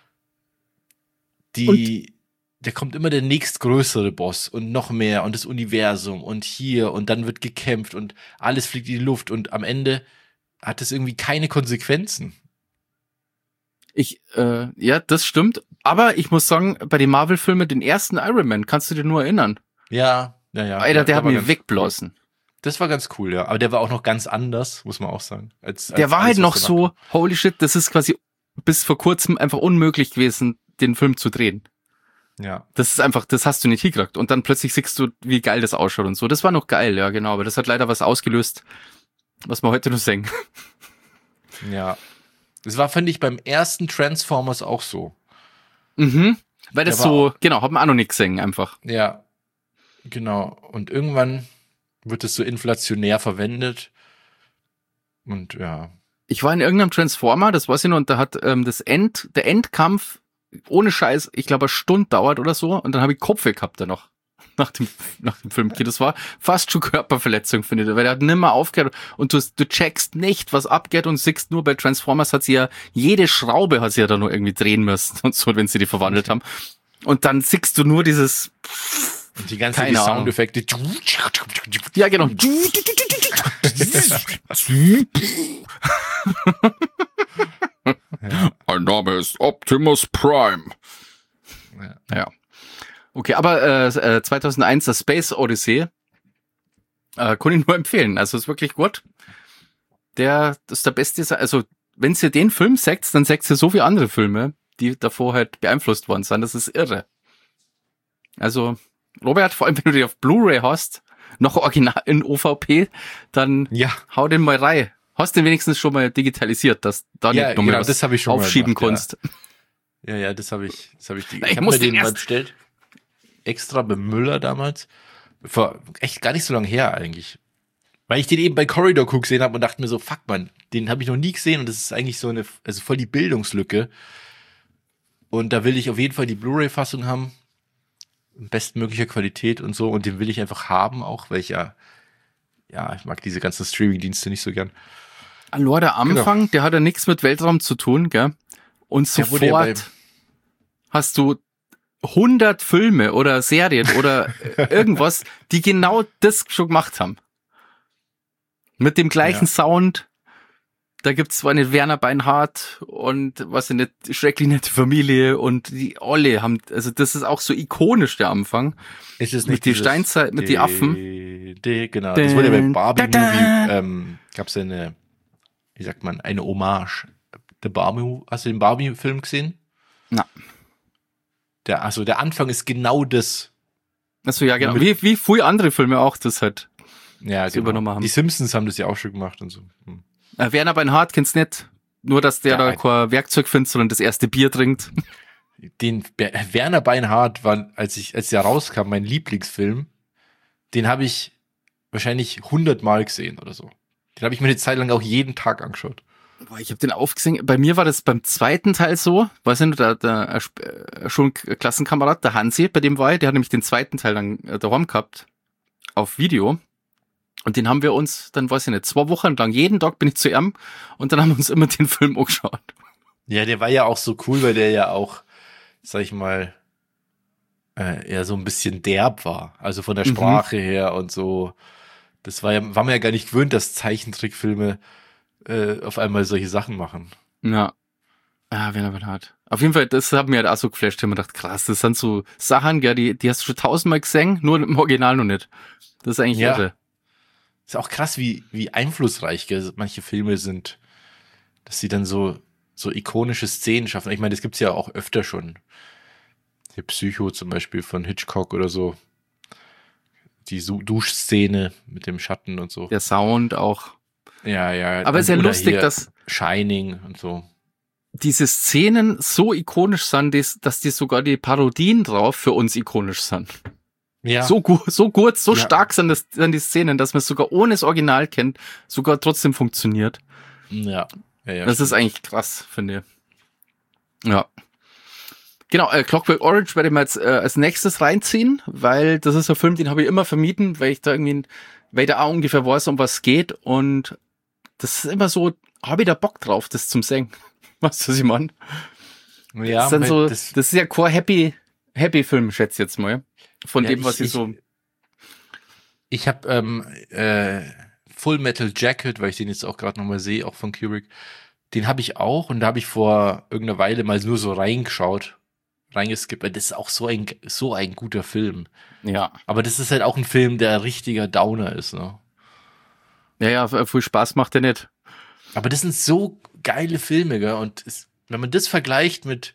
die, da kommt immer der nächstgrößere Boss und noch mehr und das Universum und hier und dann wird gekämpft und alles fliegt in die Luft und am Ende hat es irgendwie keine Konsequenzen. ich, äh, ja, das stimmt, aber ich muss sagen, bei den Marvel-Filmen, den ersten Iron Man, kannst du dir nur erinnern. Ja, naja. Alter, der hat war mich ganz wegblasen. Cool. Das war ganz cool, ja. Aber der war auch noch ganz anders, muss man auch sagen. Als, als Der war alles, halt noch was danach so, holy shit, das ist quasi bis vor kurzem einfach unmöglich gewesen, den Film zu drehen. kam. Ja. Das ist einfach, das hast du nicht hingekriegt. Und dann plötzlich siehst du, wie geil das ausschaut und so. Das war noch geil, ja, genau. Aber das hat leider was ausgelöst, was wir heute noch sehen. Ja. Das war, finde ich, beim ersten Transformers auch so. Mhm. Weil das Der war so, genau, haben wir auch noch nicht gesehen, einfach. Ja. Genau. Und irgendwann wird es so inflationär verwendet. Und ja. Ich war in irgendeinem Transformer, das weiß ich noch, und da hat ähm, das End, der Endkampf, ohne Scheiß, ich glaube, eine Stunde dauert oder so, und dann habe ich Kopfweh gehabt da noch. Nach dem, nach dem Film. Das war fast schon Körperverletzung, finde ich, weil der hat nimmer aufgehört und du, du checkst nicht, was abgeht und siehst nur bei Transformers hat sie ja, jede Schraube hat sie ja da nur irgendwie drehen müssen und so, wenn sie die verwandelt haben. Und dann siehst du nur dieses, Und die ganzen Keine die Ahnung. Soundeffekte. ja genau. Ja. Mein Name ist Optimus Prime. Ja. Ja. Okay, aber äh, äh, zweitausendeins, das Space Odyssey, äh, kann ich nur empfehlen. Also ist wirklich gut. Der, das ist der beste, Sa- also wenn ihr den Film seht, dann seht ihr so viele andere Filme, die davor halt beeinflusst worden sind. Das ist irre. Also, Robert, vor allem wenn du die auf Blu-ray hast, noch original in O V P, dann Ja. hau den mal rein. Hast du den wenigstens schon mal digitalisiert, dass da Ja, nicht nochmal genau, was das habe ich schon mal aufschieben gemacht, ja. kannst? Ja, ja, das habe ich, das habe ich, die, Ich ich habe muss mir den den mal erst- bestellt. Extra bei Müller damals. Vor echt gar nicht so lange her eigentlich. Weil ich den eben bei Corridor Crew gesehen habe und dachte mir so, fuck man, den habe ich noch nie gesehen und das ist eigentlich so eine, also voll die Bildungslücke. Und da will ich auf jeden Fall die Blu-ray-Fassung haben. In bestmöglicher Qualität und so. Und den will ich einfach haben auch, weil ich ja, ja, ich mag diese ganzen Streaming-Dienste nicht so gern. Nur der Anfang, der hat ja nichts mit Weltraum zu tun, gell? Und Der wurde ja bei- sofort hast du hundert Filme oder Serien oder irgendwas, die genau das schon gemacht haben. Mit dem gleichen Ja. Sound. Da gibt's zwar nicht Werner Beinhardt und was ich nicht, schrecklich nette Familie und die alle haben, also das ist auch so ikonisch, der Anfang. Ist es Mit nicht die dieses- Steinzeit, mit die Affen. Die, die, genau, das wurde ja bei Barbie Da, da. Movie, ähm, gab's ja eine, wie sagt man, eine Hommage. Der Barbie, hast du den Barbie-Film gesehen? Na. Der, also der Anfang ist genau das. Also ja, genau. Mit- Wie, wie viele andere Filme auch das halt. Ja, Das übernommen haben. Die Simpsons haben das ja auch schon gemacht und so. Hm. Äh, Werner Beinhardt kennst nicht. Nur, dass der Ja, da ein- kein Werkzeug findet, sondern das erste Bier trinkt. Den Be- Werner Beinhardt war, als ich, als der rauskam, mein Lieblingsfilm. Den habe ich wahrscheinlich hundertmal gesehen oder so. Den habe ich mir eine Zeit lang auch jeden Tag angeschaut. Boah, ich habe den aufgesehen. Bei mir war das beim zweiten Teil so. Weiß nicht, der, der äh, schon Klassenkamerad, der Hansi, bei dem war ich, der hat nämlich den zweiten Teil dann äh, daheim gehabt. Auf Video. Und den haben wir uns, dann weiß ich nicht, zwei Wochen lang, jeden Tag bin ich zu ihm und dann haben wir uns immer den Film angeschaut. Ja, der war ja auch so cool, weil der ja auch, sag ich mal, äh, eher so ein bisschen derb war. Also von der Mhm. Sprache her und so. Das war ja, war man ja gar nicht gewöhnt, dass Zeichentrickfilme äh, auf einmal solche Sachen machen. Ja. Ah, Werner Beinhardt. Auf jeden Fall, das hat mir halt auch so geflasht. Ich hab mir gedacht, krass, das sind so Sachen, gell, die, die hast du schon tausendmal gesehen, nur im Original noch nicht. Das ist eigentlich Ja. irre. Ist auch krass, wie, wie einflussreich gell, manche Filme sind, dass sie dann so, so ikonische Szenen schaffen. Ich meine, das gibt's ja auch öfter schon. Die Psycho zum Beispiel von Hitchcock oder so. Die Su- Duschszene mit dem Schatten und so. Der Sound auch. Ja, ja. Aber es ist ja Oder lustig, hier dass Shining und so. diese Szenen so ikonisch sind, dass, dass die sogar die Parodien drauf für uns ikonisch sind. Ja. So gut, so gut, so Ja. stark sind, das, sind die Szenen, dass man es sogar ohne das Original kennt, sogar trotzdem funktioniert. Ja. ja, ja Das ist eigentlich krass, finde ich. Ja. Genau, äh, Clockwork Orange werde ich mir jetzt äh, als nächstes reinziehen, weil das ist ein Film, den habe ich immer vermieden, weil ich da irgendwie, weil ich da auch ungefähr weiß, um was es geht und das ist immer so, habe ich da Bock drauf, das zum Singen. Weißt du, was ich meine? ja, das, ist dann weil so, das, das ist ja kein Happy, Happy Film, schätze ich jetzt mal. Von Ja, dem, was ich- ich, so, ich habe ähm, äh, Full Metal Jacket, weil ich den jetzt auch gerade nochmal sehe, auch von Kubrick. Den habe ich auch und da habe ich vor irgendeiner Weile mal nur so reingeschaut, reingeskippt. weil Das ist auch so ein so ein guter Film. ja. Aber das ist halt auch ein Film, der ein richtiger Downer ist. Ne? Ja, ja, viel Spaß macht der nicht. Aber das sind so geile Filme, gell? Und es, wenn man das vergleicht mit,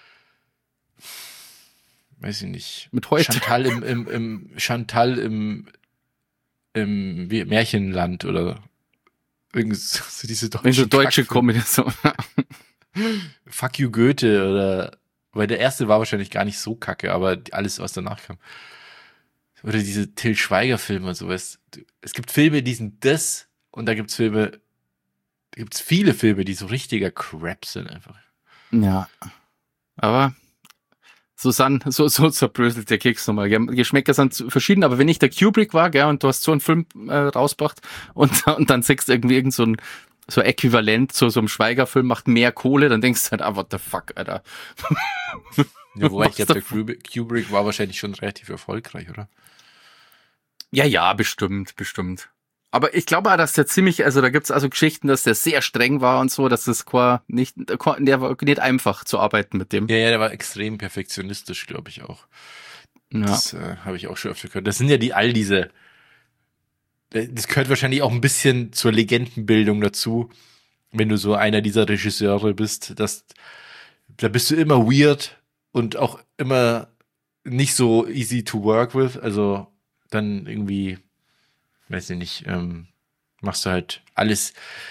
weiß ich nicht, Mit heute. Chantal im, im, im Chantal im, im wie- Märchenland oder irgend so so diese Wenn so deutschen deutsche Kackfilme. Comedy so. Fuck you Goethe oder, weil der erste war wahrscheinlich gar nicht so kacke, aber alles, was danach kam. Oder diese Till Schweiger Filme und sowas. Es gibt Filme, die sind das und da gibt's Filme, da gibt's viele Filme, die so richtiger Crap sind einfach. Ja. Aber so san, so, so zerbröselt der Keks nochmal. Gell? Geschmäcker sind verschieden, aber wenn ich der Kubrick war, gell, und du hast so einen Film äh, rausgebracht und, und dann sagst du irgendwie irgend so ein so Äquivalent zu so einem Schweiger-Film macht mehr Kohle, dann denkst du halt, ah, what the fuck, Alter. Ja, wobei ich Was glaube, da- der Kubrick, Kubrick war wahrscheinlich schon relativ erfolgreich, oder? Ja, ja, bestimmt, bestimmt. Aber ich glaube auch, dass der ziemlich, also da gibt's also Geschichten, dass der sehr streng war und so, dass das quasi nicht, der war nicht einfach zu arbeiten mit dem. Ja, ja, der war extrem perfektionistisch, glaube ich auch. Ja. Das äh, habe ich auch schon öfter gehört. Das sind ja die all diese. Das gehört wahrscheinlich auch ein bisschen zur Legendenbildung dazu, wenn du so einer dieser Regisseure bist. Dass, da bist du immer weird und auch immer nicht so easy to work with. Also dann irgendwie, weiß ich nicht, ähm, machst du halt alles.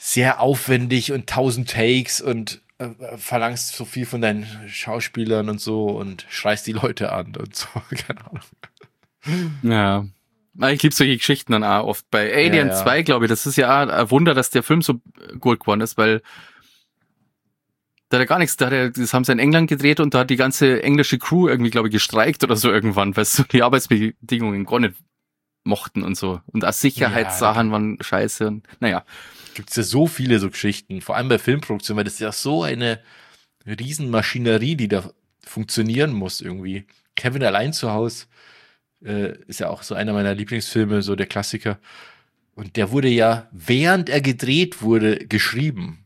sehr aufwendig und tausend Takes und äh, verlangst so viel von deinen Schauspielern und so und schreist die Leute an und so, keine Ahnung. Ja. Ich liebe solche Geschichten dann auch oft. Bei Alien Ja, ja. zwei, glaube ich, das ist ja auch ein Wunder, dass der Film so gut geworden ist, weil da hat er gar nichts, da hat er, das haben sie in England gedreht und da hat die ganze englische Crew irgendwie, glaube ich, gestreikt oder so irgendwann, weil so die Arbeitsbedingungen gar nicht mochten und so. Und auch Sicherheitssachen Ja, waren scheiße und naja. Gibt's ja so viele so Geschichten, vor allem bei Filmproduktion, weil das ist ja so eine Riesenmaschinerie, die da funktionieren muss irgendwie. Kevin allein zu Hause äh, ist ja auch so einer meiner Lieblingsfilme, so der Klassiker. Und der wurde ja, während er gedreht wurde, geschrieben.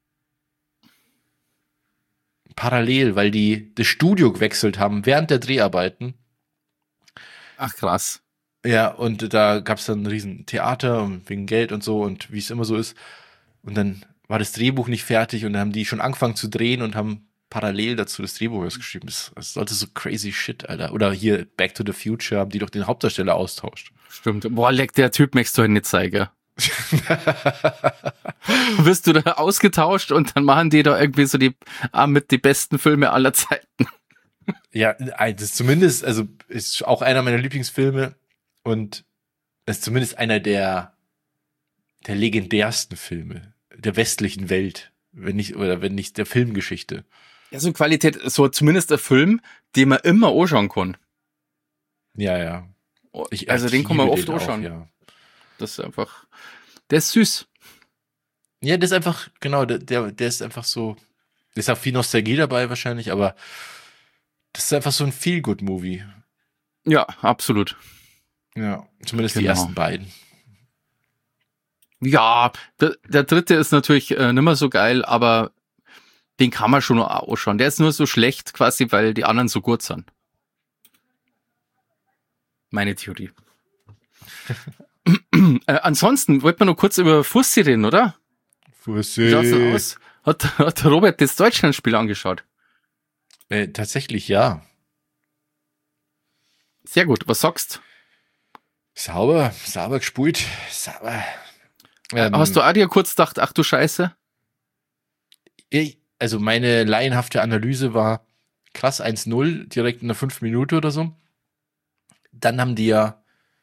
Parallel, weil die das Studio gewechselt haben während der Dreharbeiten. Ach krass. Ja, und da gab's dann ein riesen Theater wegen Geld und so und wie es immer so ist. Und dann war das Drehbuch nicht fertig und dann haben die schon angefangen zu drehen und haben parallel dazu das Drehbuch geschrieben. Das, das sollte so crazy shit, Alter. Oder hier Back to the Future haben die doch den Hauptdarsteller austauscht. Stimmt. Boah, leck, der Typ möchtest du halt nicht zeigen. Wirst du da ausgetauscht und dann machen die da irgendwie so die ah, mit die besten Filme aller Zeiten. Ja, das ist zumindest, also ist auch einer meiner Lieblingsfilme und ist zumindest einer der der legendärsten Filme der westlichen Welt, wenn nicht oder wenn nicht der Filmgeschichte. Ja, so Qualität, so zumindest ein Film, den man immer anschauen kann. Ja, ja. Ich, also ich den kann man liebe oft den auch, anschauen. ja. Das ist einfach, der ist süß. Ja, das ist einfach, genau, der, der, der ist einfach so, da ist auch viel Nostalgie dabei wahrscheinlich, aber das ist einfach so ein Feel-Good-Movie. Ja, absolut. Ja, zumindest Genau. die ersten beiden. Ja, der, der dritte ist natürlich äh, nicht mehr so geil, aber den kann man schon noch anschauen. Der ist nur so schlecht quasi, weil die anderen so gut sind. Meine Theorie. äh, ansonsten wollten wir noch kurz über Fussi reden, oder? Fussi. Wie schaut's denn aus? Hat, hat Robert das Deutschlandspiel angeschaut? Äh, tatsächlich, ja. Sehr gut. Was sagst Sauber, sauber gespult, sauber. du? Ähm, Hast du auch dir kurz gedacht, ach du Scheiße? ich, also meine laienhafte Analyse war krass eins null, direkt in der fünf Minute oder so. Dann haben die ja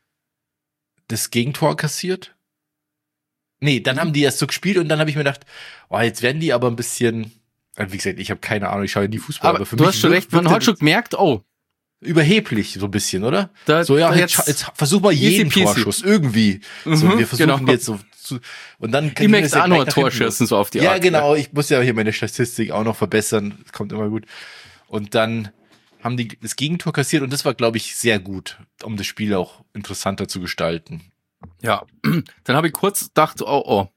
das Gegentor kassiert. Nee, dann haben die erst so gespielt und dann habe ich mir gedacht, oh, jetzt werden die aber ein bisschen, wie gesagt, ich habe keine Ahnung, ich schaue nie Fußball, aber, Aber für du mich hast schon wirkt- recht, man wirkte hat schon gemerkt, oh, überheblich so ein bisschen, oder? da, So, ja, da jetzt, jetzt, jetzt versuch mal jeden easy peasy. Torschuss irgendwie. So, Mhm, wir versuchen genau. jetzt so zu, und dann ich möchte auch noch ein Tor schießen, so auf die Ja, Art. genau, ich muss ja hier meine Statistik auch noch verbessern, das kommt immer gut. Und dann haben die das Gegentor kassiert und das war, glaube ich, sehr gut, um das Spiel auch interessanter zu gestalten. Ja, dann habe ich kurz gedacht, oh, oh.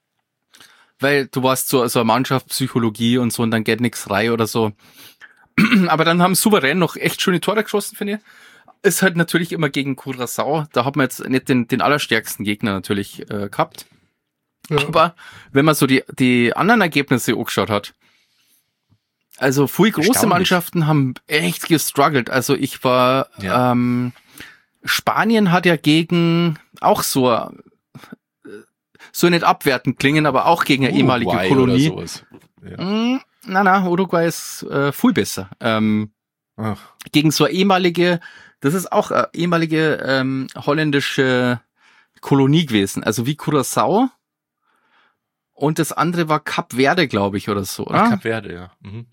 Weil du warst so, so eine Mannschaft, Psychologie und so und dann geht nichts rein oder so. Aber dann haben souverän noch echt schöne Tore geschossen, finde ich. Ist halt natürlich immer gegen Curaçao. Da hat man jetzt nicht den, den allerstärksten Gegner natürlich äh, gehabt. Ja. Aber wenn man so die, die anderen Ergebnisse angeschaut hat, also viele große Erstaunlich. Mannschaften haben echt gestruggelt. Also ich war, Ja. ähm, Spanien hat ja gegen auch so, äh, so nicht abwertend klingen, aber auch gegen eine ehemalige Uruguay Kolonie. oder sowas. Ja. Mm, na, na, Uruguay ist äh, viel besser. Ähm, Ach, gegen so eine ehemalige, das ist auch eine ehemalige ähm, holländische Kolonie gewesen, also wie Curaçao. Und das andere war Kap Verde, glaube ich, oder so. Ach, Oder? Kap Verde, ja. Mhm.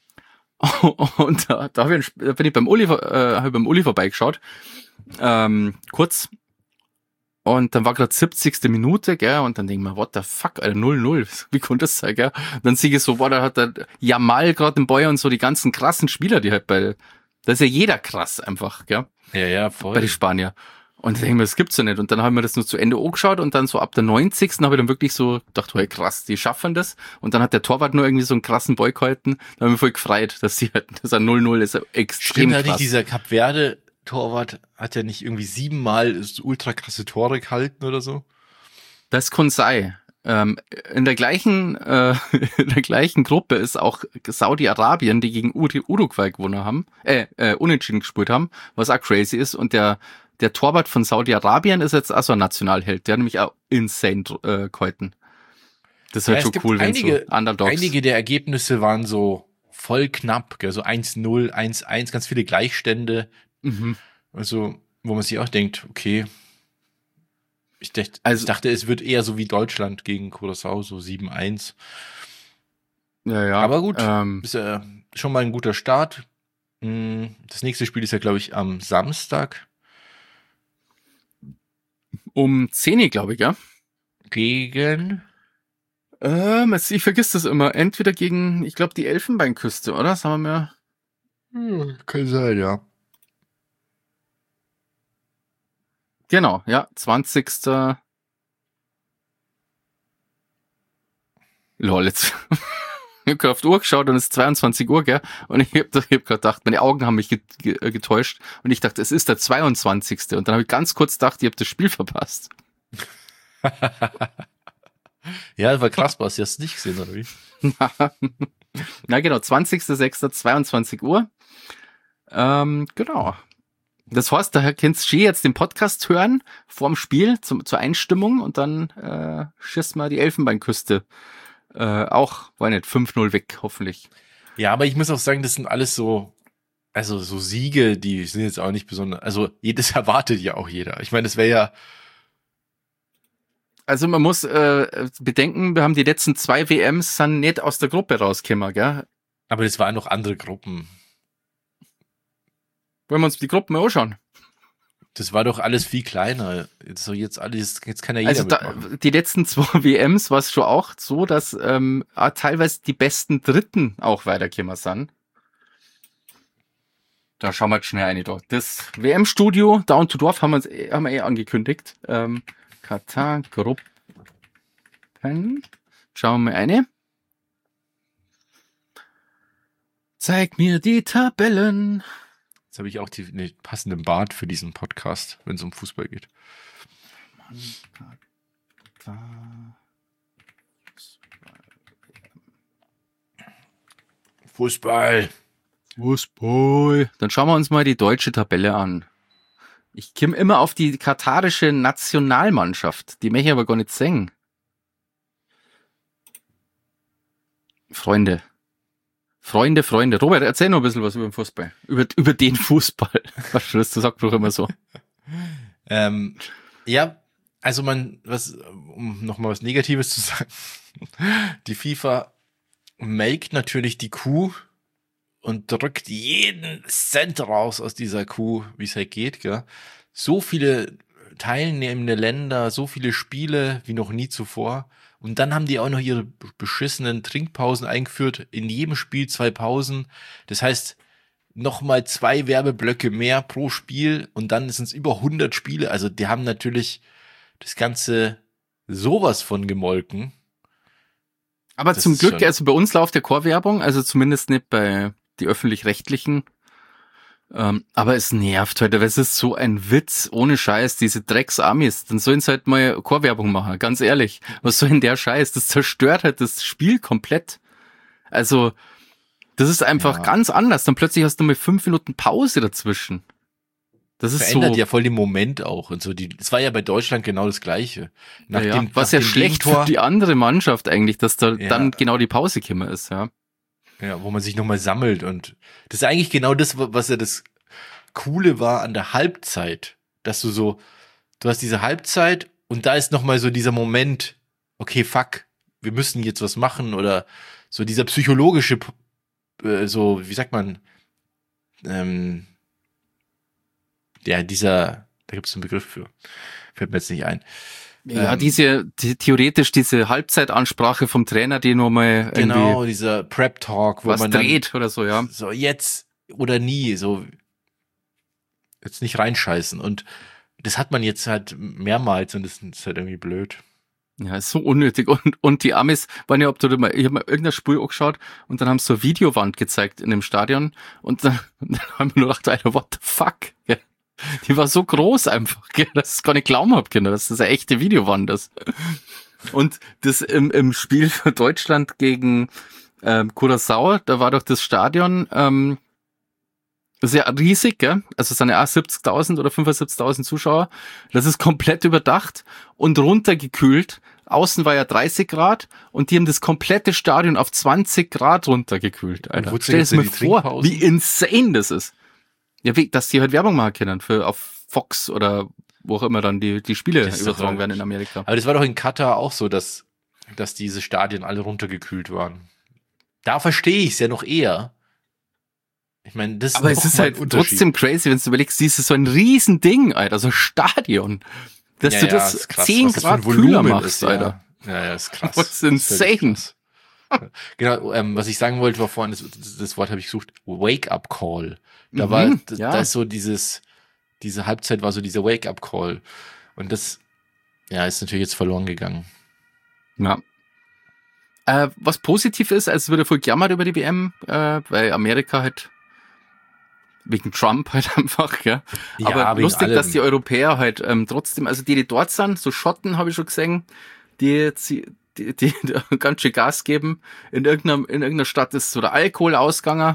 Und da, da, hab ich, da bin ich beim Uli, äh, hab ich beim Uli vorbeigeschaut, ähm, kurz. Und dann war gerade siebzigste Minute, gell, und dann denke ich mir, what the fuck, Alter, null null, wie konnte das sein, gell? Und dann sehe ich so, boah, da hat der Jamal gerade im Boy und so die ganzen krassen Spieler, die halt bei, da ist ja jeder krass einfach, gell, Ja, ja, bei voll. den Spanier. Und dann denke ich mir, das gibt's ja nicht. Und dann haben wir das nur zu Ende angeschaut und dann so ab der neunzigsten habe ich dann wirklich so gedacht, hey, krass, die schaffen das. Und dann hat der Torwart nur irgendwie so einen krassen Boy gehalten. Da haben wir voll gefreut, dass sie halt, das ein null null ist, ja extrem Stimmt, hat krass. nicht dieser Kap Verde Torwart hat ja nicht irgendwie siebenmal so ultra krasse Tore gehalten oder so. Das kann sein. Ähm, in der gleichen, äh, in der gleichen Gruppe ist auch Saudi-Arabien, die gegen Ur- Uruguay gewonnen haben, äh, äh, unentschieden gespielt haben, was auch crazy ist. Und der, der Torwart von Saudi-Arabien ist jetzt auch so ein Nationalheld. Der hat nämlich auch insane äh, gehalten. Das ist halt Ja, es schon gibt cool, wenn einige, so Underdogs. einige der Ergebnisse waren so voll knapp, gell? So eins null, eins eins, ganz viele Gleichstände. Mhm. Also, wo man sich auch denkt, okay, ich, dächt, Also- ich dachte, es wird eher so wie Deutschland gegen Curaçao, so sieben eins. Ja, ja. Aber gut, Ähm, ist ja schon mal ein guter Start. Hm, Das nächste Spiel ist ja, glaube ich, am Samstag um zehn Uhr, glaube ich, ja. gegen. Ähm, jetzt, ich vergiss das immer. Entweder gegen, ich glaube, die Elfenbeinküste, oder? Das haben wir mir. Hm, kann sein, ja. Genau, ja. zwanzigster Lol, jetzt. Ich hab gerade auf die Uhr geschaut und es ist zweiundzwanzig Uhr, gell? Und ich hab, ich hab gerade gedacht, meine Augen haben mich get, get, getäuscht. Und ich dachte, es ist der zweiundzwanzigste Und dann habe ich ganz kurz gedacht, ihr habt das Spiel verpasst. Ja, das war krass, hast du das nicht gesehen, oder wie? Na genau, zwanzigster sechster zweiundzwanzig Uhr. Ähm, genau. Das heißt, daher kannst du jetzt den Podcast hören vorm Spiel zum, zur Einstimmung und dann äh, schießt mal die Elfenbeinküste äh, auch, war nicht, fünf null weg, hoffentlich. Ja, aber ich muss auch sagen, das sind alles so, also so Siege, die sind jetzt auch nicht besonders, also jedes erwartet ja auch jeder. Ich meine, das wäre ja, Also man muss äh, bedenken, wir haben die letzten zwei W Ms sind nicht aus der Gruppe rausgekommen, gell? aber das waren noch andere Gruppen. Wollen wir uns die Gruppen mal anschauen? Das war doch alles viel kleiner. Jetzt so jetzt alles, jetzt kann ja jeder Also da, mitmachen. die letzten zwei W Ms war es schon auch so, dass ähm, auch teilweise die besten Dritten auch weitergekommen sind. Da schauen wir jetzt schnell rein. Da. Das W M-Studio Down to Dorf haben wir, uns, eh- haben wir eh angekündigt. Ähm, Katar-Gruppen. Schauen wir mal eine. Zeig mir die Tabellen. Jetzt habe ich auch die, den passenden Bart für diesen Podcast, wenn es um Fußball geht. Fußball. Fußball. Dann schauen wir uns mal die deutsche Tabelle an. Ich komme immer auf die katarische Nationalmannschaft. Die möchte ich aber gar nicht singen. Freunde. Freunde, Freunde. Robert, erzähl noch ein bisschen was über den Fußball. Über, über den Fußball. Was das sagt doch immer so. Ähm, ja, also man, was, um nochmal was Negatives zu sagen. Die FIFA melkt natürlich die Kuh und drückt jeden Cent raus aus dieser Kuh, wie es halt geht, gell? So viele teilnehmende Länder, so viele Spiele wie noch nie zuvor. Und dann haben die auch noch ihre beschissenen Trinkpausen eingeführt. In jedem Spiel zwei Pausen. Das heißt, nochmal zwei Werbeblöcke mehr pro Spiel. Und dann sind es über hundert Spiele. Also die haben natürlich das Ganze sowas von gemolken. Aber Das zum ist Glück, schon- also bei uns läuft ja Chorwerbung, also zumindest nicht bei die öffentlich-rechtlichen. Ähm, aber es nervt heute, weil es ist so ein Witz, ohne Scheiß, diese Drecks-Amis, dann sollen sie halt mal Chorwerbung machen, ganz ehrlich. Was soll denn der Scheiß? Das zerstört halt das Spiel komplett. Also, das ist einfach Ja. ganz anders. Dann plötzlich hast du mal fünf Minuten Pause dazwischen. Das ist Verändert so, ja voll den Moment auch und so. Die, es war ja bei Deutschland genau das Gleiche. Nach ja, ja, dem, was nach ja dem schlecht Gegentor, für die andere Mannschaft eigentlich, dass da Ja. dann genau die Pause gekommen ist, ja. ja, wo man sich nochmal sammelt und das ist eigentlich genau das, was ja das Coole war an der Halbzeit, dass du so, du hast diese Halbzeit und da ist nochmal so dieser Moment, okay, fuck, wir müssen jetzt was machen oder so dieser psychologische, äh, so, wie sagt man, ähm, ja, dieser, da gibt es einen Begriff für, fällt mir jetzt nicht ein. Ja, Ähm, diese, die, theoretisch diese Halbzeitansprache vom Trainer, die nochmal irgendwie Genau, dieser Prep-Talk, wo was man dann dreht oder so, ja. so jetzt oder nie, so jetzt nicht reinscheißen. Und das hat man jetzt halt mehrmals und das ist halt irgendwie blöd. Ja, ist so unnötig. Und, und die Amis waren ja, ob du da mal, ich habe mal irgendein Spiel angeschaut und dann haben sie so eine Videowand gezeigt in dem Stadion und dann, dann haben wir nur gedacht, Alter, what the fuck? Ja. Die war so groß einfach, gell, dass ich es gar nicht glauben hab, genau, dass das eine echte Videowand ist. Und das im, im Spiel für Deutschland gegen ähm, Curaçao, da war doch das Stadion ähm, sehr riesig, gell? Also es sind ja auch siebzigtausend oder fünfundsiebzigtausend Zuschauer. Das ist komplett überdacht und runtergekühlt außen war ja dreißig Grad und die haben das komplette Stadion auf zwanzig Grad runtergekühlt, Alter. Stell dir das mal vor, wie insane das ist. Ja, wie, dass die halt Werbung machen können für auf Fox oder wo auch immer dann die, die Spiele übertragen werden in Amerika. Aber das war doch in Katar auch so, dass, dass diese Stadien alle runtergekühlt waren. Da verstehe ich es ja noch eher. Ich meine, das aber es ist halt trotzdem crazy, wenn du überlegst, dieses so ein Riesending, Alter, so ein Stadion, dass ja, du das ja, das zehn Grad kühler machst, ist, Alter. Ja, ja, ja, ist krass. Das ist insane. Das genau, ähm, was ich sagen wollte, war vorhin, das, das Wort habe ich gesucht, Wake-up-Call. Da mhm, war, da, ja. da ist so dieses, diese Halbzeit war so dieser Wake-up-Call. Und das, ja, ist natürlich jetzt verloren gegangen. Ja. Äh, was positiv ist, also es wird ja voll gejammert über die W M, äh, weil Amerika halt wegen Trump halt einfach, ja. ja aber lustig, allem. Dass die Europäer halt ähm, trotzdem, also die, die dort sind, so Schotten habe ich schon gesehen, die, die, die, die ganz schön Gas geben. In irgendeiner, in irgendeiner Stadt ist so der Alkohol ausgegangen.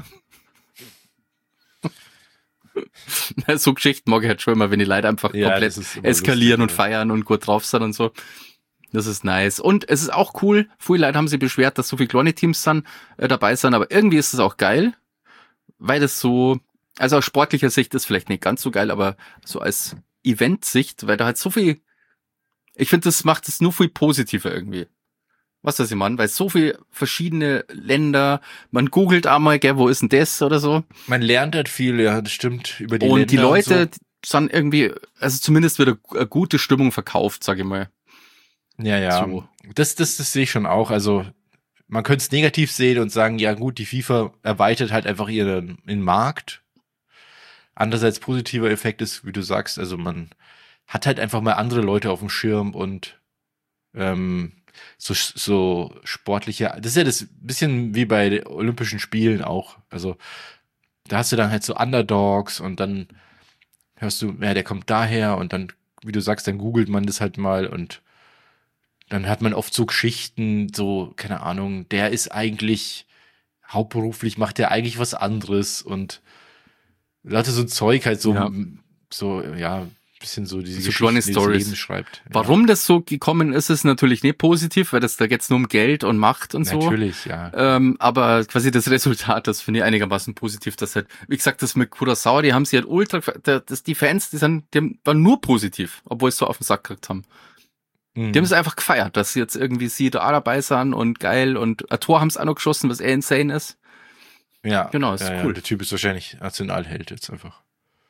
So Geschichten mag ich halt schon immer, wenn die Leute einfach ja, komplett eskalieren lustig, und feiern und gut drauf sind und so. Das ist nice. Und es ist auch cool, viele Leute haben sich beschwert, dass so viele kleine Teams sind, äh, dabei sind, aber irgendwie ist es auch geil, weil das so, also aus sportlicher Sicht ist vielleicht nicht ganz so geil, aber so als Event-Sicht, weil da halt so viel, ich finde, das macht es nur viel positiver irgendwie. Was weiß ich, Mann, weil so viele verschiedene Länder, man googelt einmal, gell, wo ist denn das oder so. Man lernt halt viel, ja, das stimmt, über die und Länder. Die Leute und so. sind irgendwie, also zumindest wird eine gute Stimmung verkauft, sag ich mal. Ja, ja, so. das, das, das sehe ich schon auch, also man könnte es negativ sehen und sagen, ja gut, die FIFA erweitert halt einfach ihren, ihren Markt. Andererseits positiver Effekt ist, wie du sagst, also man hat halt einfach mal andere Leute auf dem Schirm und ähm, so, so sportliche, das ist ja das bisschen wie bei den Olympischen Spielen auch, also da hast du dann halt so Underdogs und dann hörst du, ja, der kommt daher und dann, wie du sagst, dann googelt man das halt mal und dann hat man oft so Geschichten, so, keine Ahnung, der ist eigentlich hauptberuflich, macht der eigentlich was anderes und Leute so Zeug halt so, ja. so, ja, bisschen so diese so kleine Storys schreibt. Warum ja. das so gekommen ist, ist natürlich nicht positiv, weil das da geht's nur um Geld und Macht und so. Natürlich, ja. Ähm, aber quasi das Resultat, das finde ich einigermaßen positiv, dass halt, wie gesagt, das mit Curaçao, die haben sie halt ultra, das, die Fans, die sind, die waren nur positiv, obwohl sie so auf den Sack gekriegt haben. Mhm. Die haben es einfach gefeiert, dass sie jetzt irgendwie sie da dabei sind und geil und ein Tor haben sie auch noch geschossen, was eher insane ist. Ja. Genau, ist ja, cool. Ja, der Typ ist wahrscheinlich Nationalheld jetzt einfach.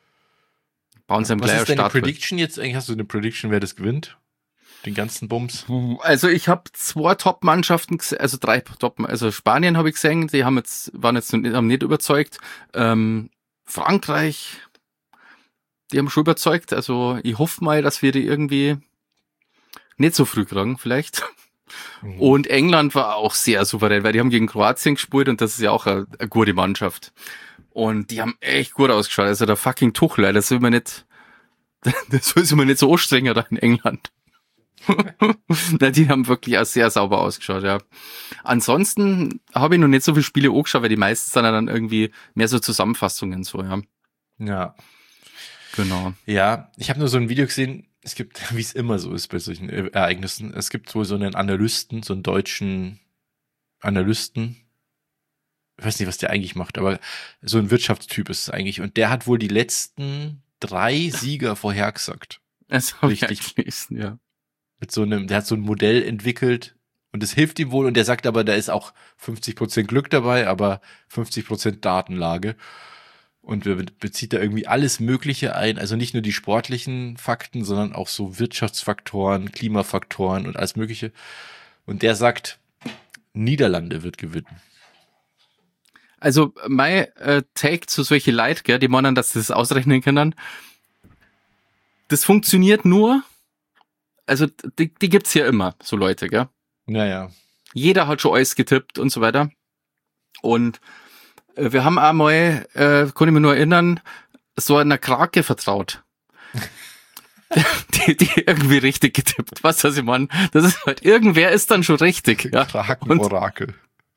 Bauen sie im Was ist deine Start Prediction jetzt? Eigentlich hast du eine Prediction, wer das gewinnt? Den ganzen Bums? Also ich habe zwei Top-Mannschaften, also drei Top, also Spanien habe ich gesehen, die haben jetzt, waren jetzt haben nicht überzeugt. Ähm, Frankreich, die haben schon überzeugt. Also ich hoffe mal, dass wir die irgendwie nicht so früh kriegen, vielleicht. Mhm. Und England war auch sehr souverän, weil die haben gegen Kroatien gespielt und das ist ja auch eine, eine gute Mannschaft. Und die haben echt gut ausgeschaut. Also der fucking Tuchel, das will man nicht, das will man nicht so anstrengen da in England. Na, die haben wirklich auch sehr sauber ausgeschaut, ja. Ansonsten habe ich noch nicht so viele Spiele angeschaut, weil die meisten sind ja dann irgendwie mehr so Zusammenfassungen so, ja. Ja. Genau. Ja, ich habe nur so ein Video gesehen, es gibt, wie es immer so ist bei solchen Ereignissen, es gibt wohl so einen Analysten, so einen deutschen Analysten, ich weiß nicht, was der eigentlich macht, aber so ein Wirtschaftstyp ist es eigentlich. Und der hat wohl die letzten drei Sieger vorhergesagt. Das habe ich richtig gelesen, ja. Mit so einem, der hat so ein Modell entwickelt und es hilft ihm wohl. Und der sagt aber, da ist auch fünfzig Prozent Glück dabei, aber fünfzig Prozent Datenlage. Und bezieht da irgendwie alles Mögliche ein. Also nicht nur die sportlichen Fakten, sondern auch so Wirtschaftsfaktoren, Klimafaktoren und alles Mögliche. Und der sagt, Niederlande wird gewinnen. Also mein äh, Take zu solche Leute, gell, die meinen, dass sie das ausrechnen können, das funktioniert nur, also die, die gibt's ja immer, so Leute, gell? Naja. Jeder hat schon alles getippt und so weiter. Und äh, wir haben einmal, äh, kann ich mich nur erinnern, so einer Krake vertraut. die, die irgendwie richtig getippt. Was weiß ich, Mann? Das ist halt, irgendwer ist dann schon richtig. Ja? Krakenorakel.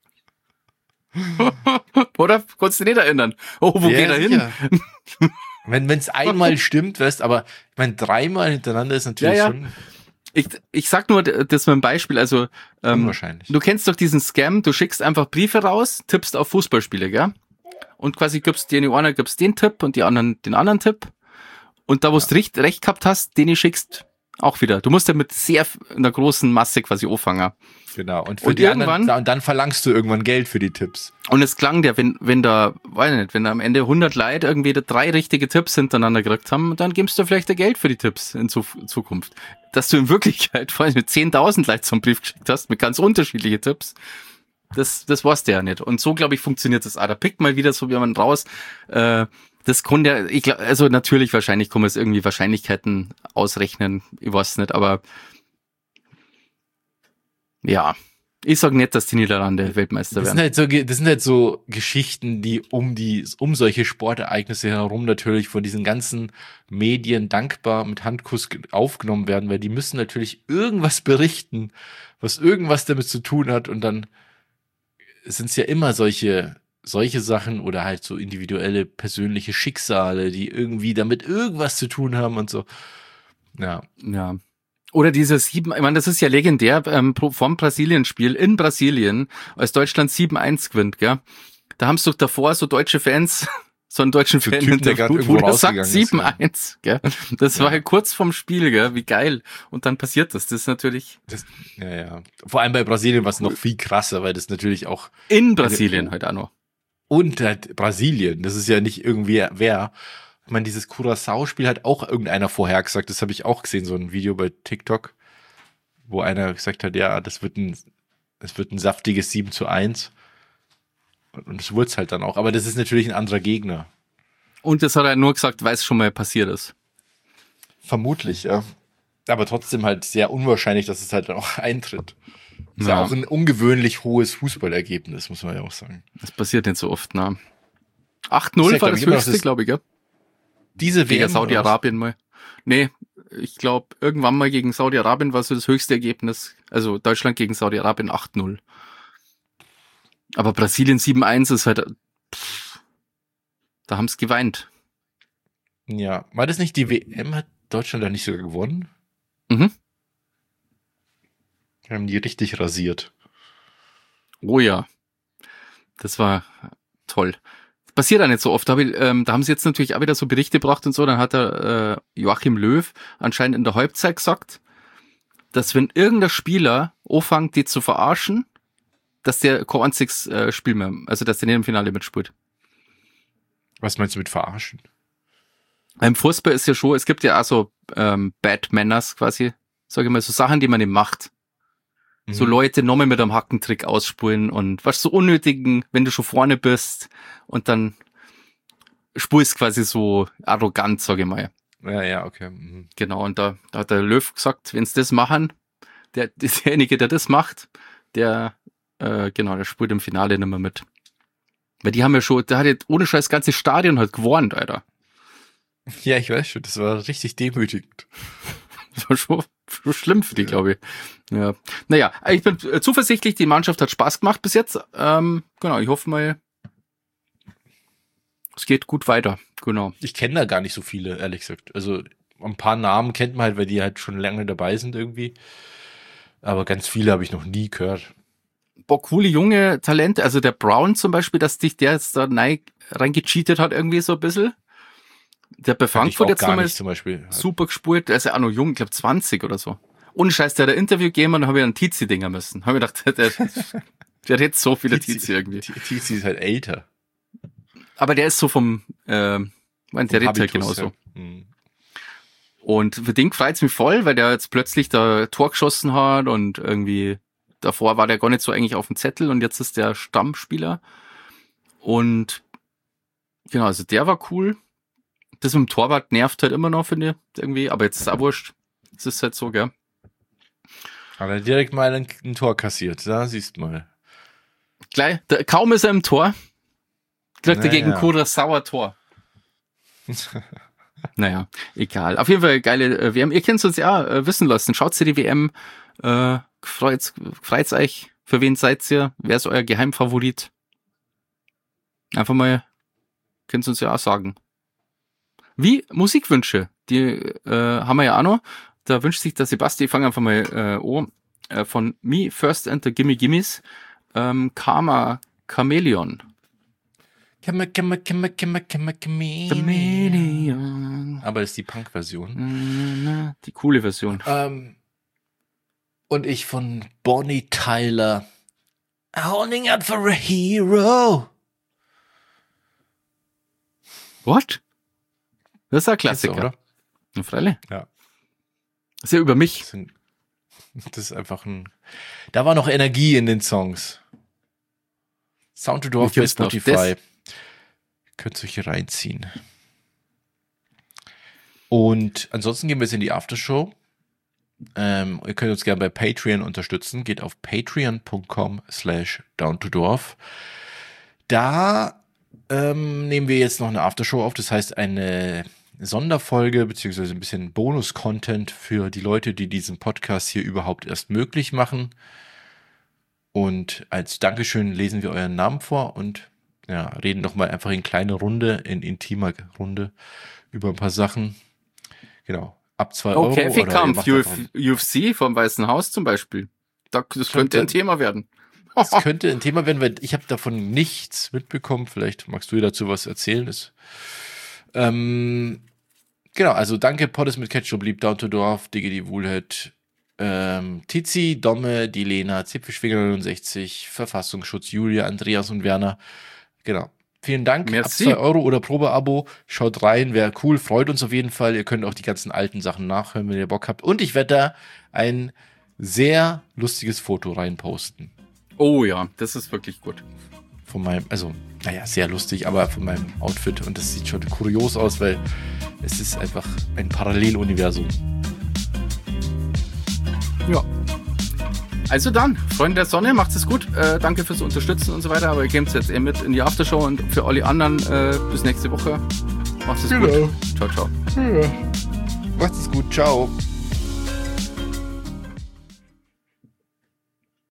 Oder? Konntest du dich nicht erinnern? Oh, wo ja, geht er hin? Wenn es einmal stimmt, weißt, aber ich meine, dreimal hintereinander ist natürlich ja, ja. schon. Ich, ich sag nur das mit einem Beispiel, also ähm, Unwahrscheinlich. du kennst doch diesen Scam, du schickst einfach Briefe raus, tippst auf Fußballspiele, gell? Und quasi gibst dir einer, gibst den Tipp und die anderen den anderen Tipp. Und da, wo Ja. du recht, recht gehabt hast, den du schickst, auch wieder. Du musst ja mit sehr einer großen Masse quasi anfangen. Genau. Und für Und die irgendwann- anderen, und dann verlangst du irgendwann Geld für die Tipps. Und es klang der, wenn, wenn da, weiß ich nicht, wenn da am Ende hundert Leute irgendwie da drei richtige Tipps hintereinander gekriegt haben, dann gibst du vielleicht da Geld für die Tipps in Zu- Zukunft. Dass du in Wirklichkeit, vor allem mit zehntausend Leuten so einen Brief geschickt hast, mit ganz unterschiedlichen Tipps, das, das weißt du ja nicht. Und so, glaube ich, funktioniert das auch. Da pickt mal wieder so jemand raus, äh, das konnte ja, ich glaube, also natürlich, wahrscheinlich kann man es irgendwie Wahrscheinlichkeiten ausrechnen, ich weiß nicht, aber ja, ich sag nicht, dass die Niederlande Weltmeister Das sind, werden. halt so, Ge- das sind halt so Geschichten, die um die, um solche Sportereignisse herum natürlich von diesen ganzen Medien dankbar mit Handkuss ge- aufgenommen werden, weil die müssen natürlich irgendwas berichten, was irgendwas damit zu tun hat, und dann sind es ja immer solche, solche Sachen oder halt so individuelle persönliche Schicksale, die irgendwie damit irgendwas zu tun haben und so. Ja. Ja. Oder diese sieben, ich meine, das ist ja legendär, ähm, pro- vom Brasilien-Spiel in Brasilien, als Deutschland sieben eins gewinnt, gell? Da haben sie doch davor so deutsche Fans, so einen deutschen So Fan einen Typen, der grad interviewt, irgendwo wo der sagt rausgegangen ist, sieben eins, gell? Das Ja. war halt kurz vorm Spiel, gell? Wie geil. Und dann passiert das. Das ist natürlich Das, ja, ja. Vor allem bei Brasilien war es noch viel krasser, weil das natürlich auch in Brasilien halt auch noch. und halt Brasilien, das ist ja nicht irgendwie wer. Ich meine, dieses Curaçao-Spiel hat auch irgendeiner vorhergesagt, das habe ich auch gesehen, so ein Video bei TikTok, wo einer gesagt hat, ja, das wird ein, das wird ein saftiges sieben zu eins. Und das wurde es halt dann auch. Aber das ist natürlich ein anderer Gegner. Und das hat er nur gesagt, weil es schon mal passiert ist. Vermutlich, ja. Aber trotzdem halt sehr unwahrscheinlich, dass es halt dann auch eintritt. Ist ja Ja. auch ein ungewöhnlich hohes Fußballergebnis, muss man ja auch sagen. Das passiert nicht so oft, ne? acht Ist ja, null war glaub das ich, immer noch höchste, das- glaube ich, gell? Diese W Gegen M Saudi-Arabien mal. Nee, ich glaube, irgendwann mal gegen Saudi-Arabien war so das höchste Ergebnis. Also Deutschland gegen Saudi-Arabien acht null. Aber Brasilien sieben eins ist halt, pff, da haben's geweint. Ja, war das nicht die W M? Hat Deutschland da nicht sogar gewonnen? Mhm. Wir haben die richtig rasiert. Oh ja. Das war toll. Passiert auch nicht so oft. Da, hab ich, ähm, da haben sie jetzt natürlich auch wieder so Berichte gebracht und so. Dann hat der äh, Joachim Löw anscheinend in der Halbzeit gesagt, dass wenn irgendein Spieler anfängt, die zu verarschen, dass der kein einziges äh, Spiel mehr, also dass der nicht im Finale mitspielt. Was meinst du mit verarschen? Im Fußball ist ja schon, es gibt ja auch so ähm, Bad Manners quasi, sage ich mal, so Sachen, die man nicht macht. So Mhm. Leute nochmal mit einem Hackentrick ausspulen und was so unnötigen, wenn du schon vorne bist und dann spulst quasi so arrogant, sage ich mal. Ja, ja, okay. Mhm. Genau, und da, da hat der Löw gesagt, wenn sie das machen, der, derjenige, der das macht, der, äh, genau, der spielt im Finale nicht mehr mit. Weil die haben ja schon, der hat jetzt ohne Scheiß das ganze Stadion halt gewarnt, Alter. Ja, ich weiß schon, das war richtig demütigend. Das war schon, schon schlimm für die, glaube ich. Ja. Naja, ich bin äh, zuversichtlich, die Mannschaft hat Spaß gemacht bis jetzt. Ähm, genau, ich hoffe mal, es geht gut weiter. Genau. Ich kenne da gar nicht so viele, ehrlich gesagt. Also ein paar Namen kennt man halt, weil die halt schon lange dabei sind irgendwie. Aber ganz viele habe ich noch nie gehört. Boah, coole junge Talente. Also der Brown zum Beispiel, dass dich der jetzt da rein, reingecheatet hat irgendwie so ein bisschen. Der bei Kann ich Frankfurt auch jetzt gar nochmal nicht zum Beispiel. super gespielt. Der ist ja auch noch jung, ich glaube zwanzig oder so. Ohne Scheiß, der hat ein Interview gegeben und dann habe ich einen Tizi-Dinger müssen. Habe ich gedacht, der, der, der hat jetzt so viele Tizi irgendwie. Tizi ist halt älter. Aber der ist so vom, äh, mein, der redet halt Habitus, genauso. ja. Mhm. Und für den freut's mich voll, weil der jetzt plötzlich da Tor geschossen hat und irgendwie davor war der gar nicht so eigentlich auf dem Zettel und jetzt ist der Stammspieler. Und genau, also der war cool. Das mit dem Torwart nervt halt immer noch, finde ich, irgendwie, aber jetzt ist es auch wurscht. Es ist halt so, gell? Hat er direkt mal ein, ein Tor kassiert, da siehst du mal. Gleich, da, kaum ist er im Tor, kriegt er Naja. gegen Curaçao Tor. Naja, egal. Auf jeden Fall geile äh, W M. Ihr könnt es uns ja äh, wissen lassen. Schaut ihr die W M, äh, freut's, freut's euch. Für wen seid ihr? Wer ist euer Geheimfavorit? Einfach mal, könnt ihr uns ja auch sagen. Wie Musikwünsche, die äh, haben wir ja auch noch. da wünscht sich der Sebastian, ich fange einfach mal äh, an, äh, von Me First and the Gimme Gimmes, ähm, Karma Chameleon. Kamma, kamma, kamma, kamma, kamma, Chameleon. Aber das ist die Punk-Version. Die coole Version. Ähm, und ich von Bonnie Tyler. Holding out for a hero. What? Das ist ein Klassiker, oder? Ja, freilich. Ja. Das ist ja über mich. Das, sind, das ist einfach ein... Da war noch Energie in den Songs. Sound to Dwarf bei Spotify. Könnt ihr euch hier reinziehen. Und ansonsten gehen wir jetzt in die Aftershow. Ähm, ihr könnt uns gerne bei Patreon unterstützen. Geht auf patreon.com slash down to dwarf. Da ähm, nehmen wir jetzt noch eine Aftershow auf. Das heißt eine Sonderfolge beziehungsweise ein bisschen Bonus-Content für die Leute, die diesen Podcast hier überhaupt erst möglich machen. Und als Dankeschön lesen wir euren Namen vor und ja, reden noch mal einfach in kleiner Runde, in intimer Runde über ein paar Sachen. Genau. Ab zwei Euro. Okay, Käfigkampf, U F C vom Weißen Haus zum Beispiel. Das könnte, könnte ein Thema werden. Das könnte ein Thema werden, weil ich habe davon nichts mitbekommen. Vielleicht magst du dazu was erzählen. Das, ähm, genau, also danke, Poddes mit Ketchup, Lieb, Down to Dorf, Diggy, die Woolhead, ähm, Tizi, Domme, die Lena, Zipfelschwinger neunundsechzig, Verfassungsschutz, Julia, Andreas und Werner. Genau. Vielen Dank. Merci. Ab zwei Euro oder Probeabo. Schaut rein, wäre cool, freut uns auf jeden Fall. Ihr könnt auch die ganzen alten Sachen nachhören, wenn ihr Bock habt. Und ich werde da ein sehr lustiges Foto reinposten. Oh ja, das ist wirklich gut. Von meinem, also, naja, sehr lustig, aber von meinem Outfit. Und das sieht schon kurios aus, weil es ist einfach ein Paralleluniversum. Ja. Also dann, Freunde der Sonne, macht's es gut. Äh, danke fürs Unterstützen und so weiter. Aber ihr gebt jetzt eh mit in die Aftershow und für alle anderen äh, bis nächste Woche. Macht's es Genau. gut. Ciao, ciao. Ja. Macht's es gut. Ciao.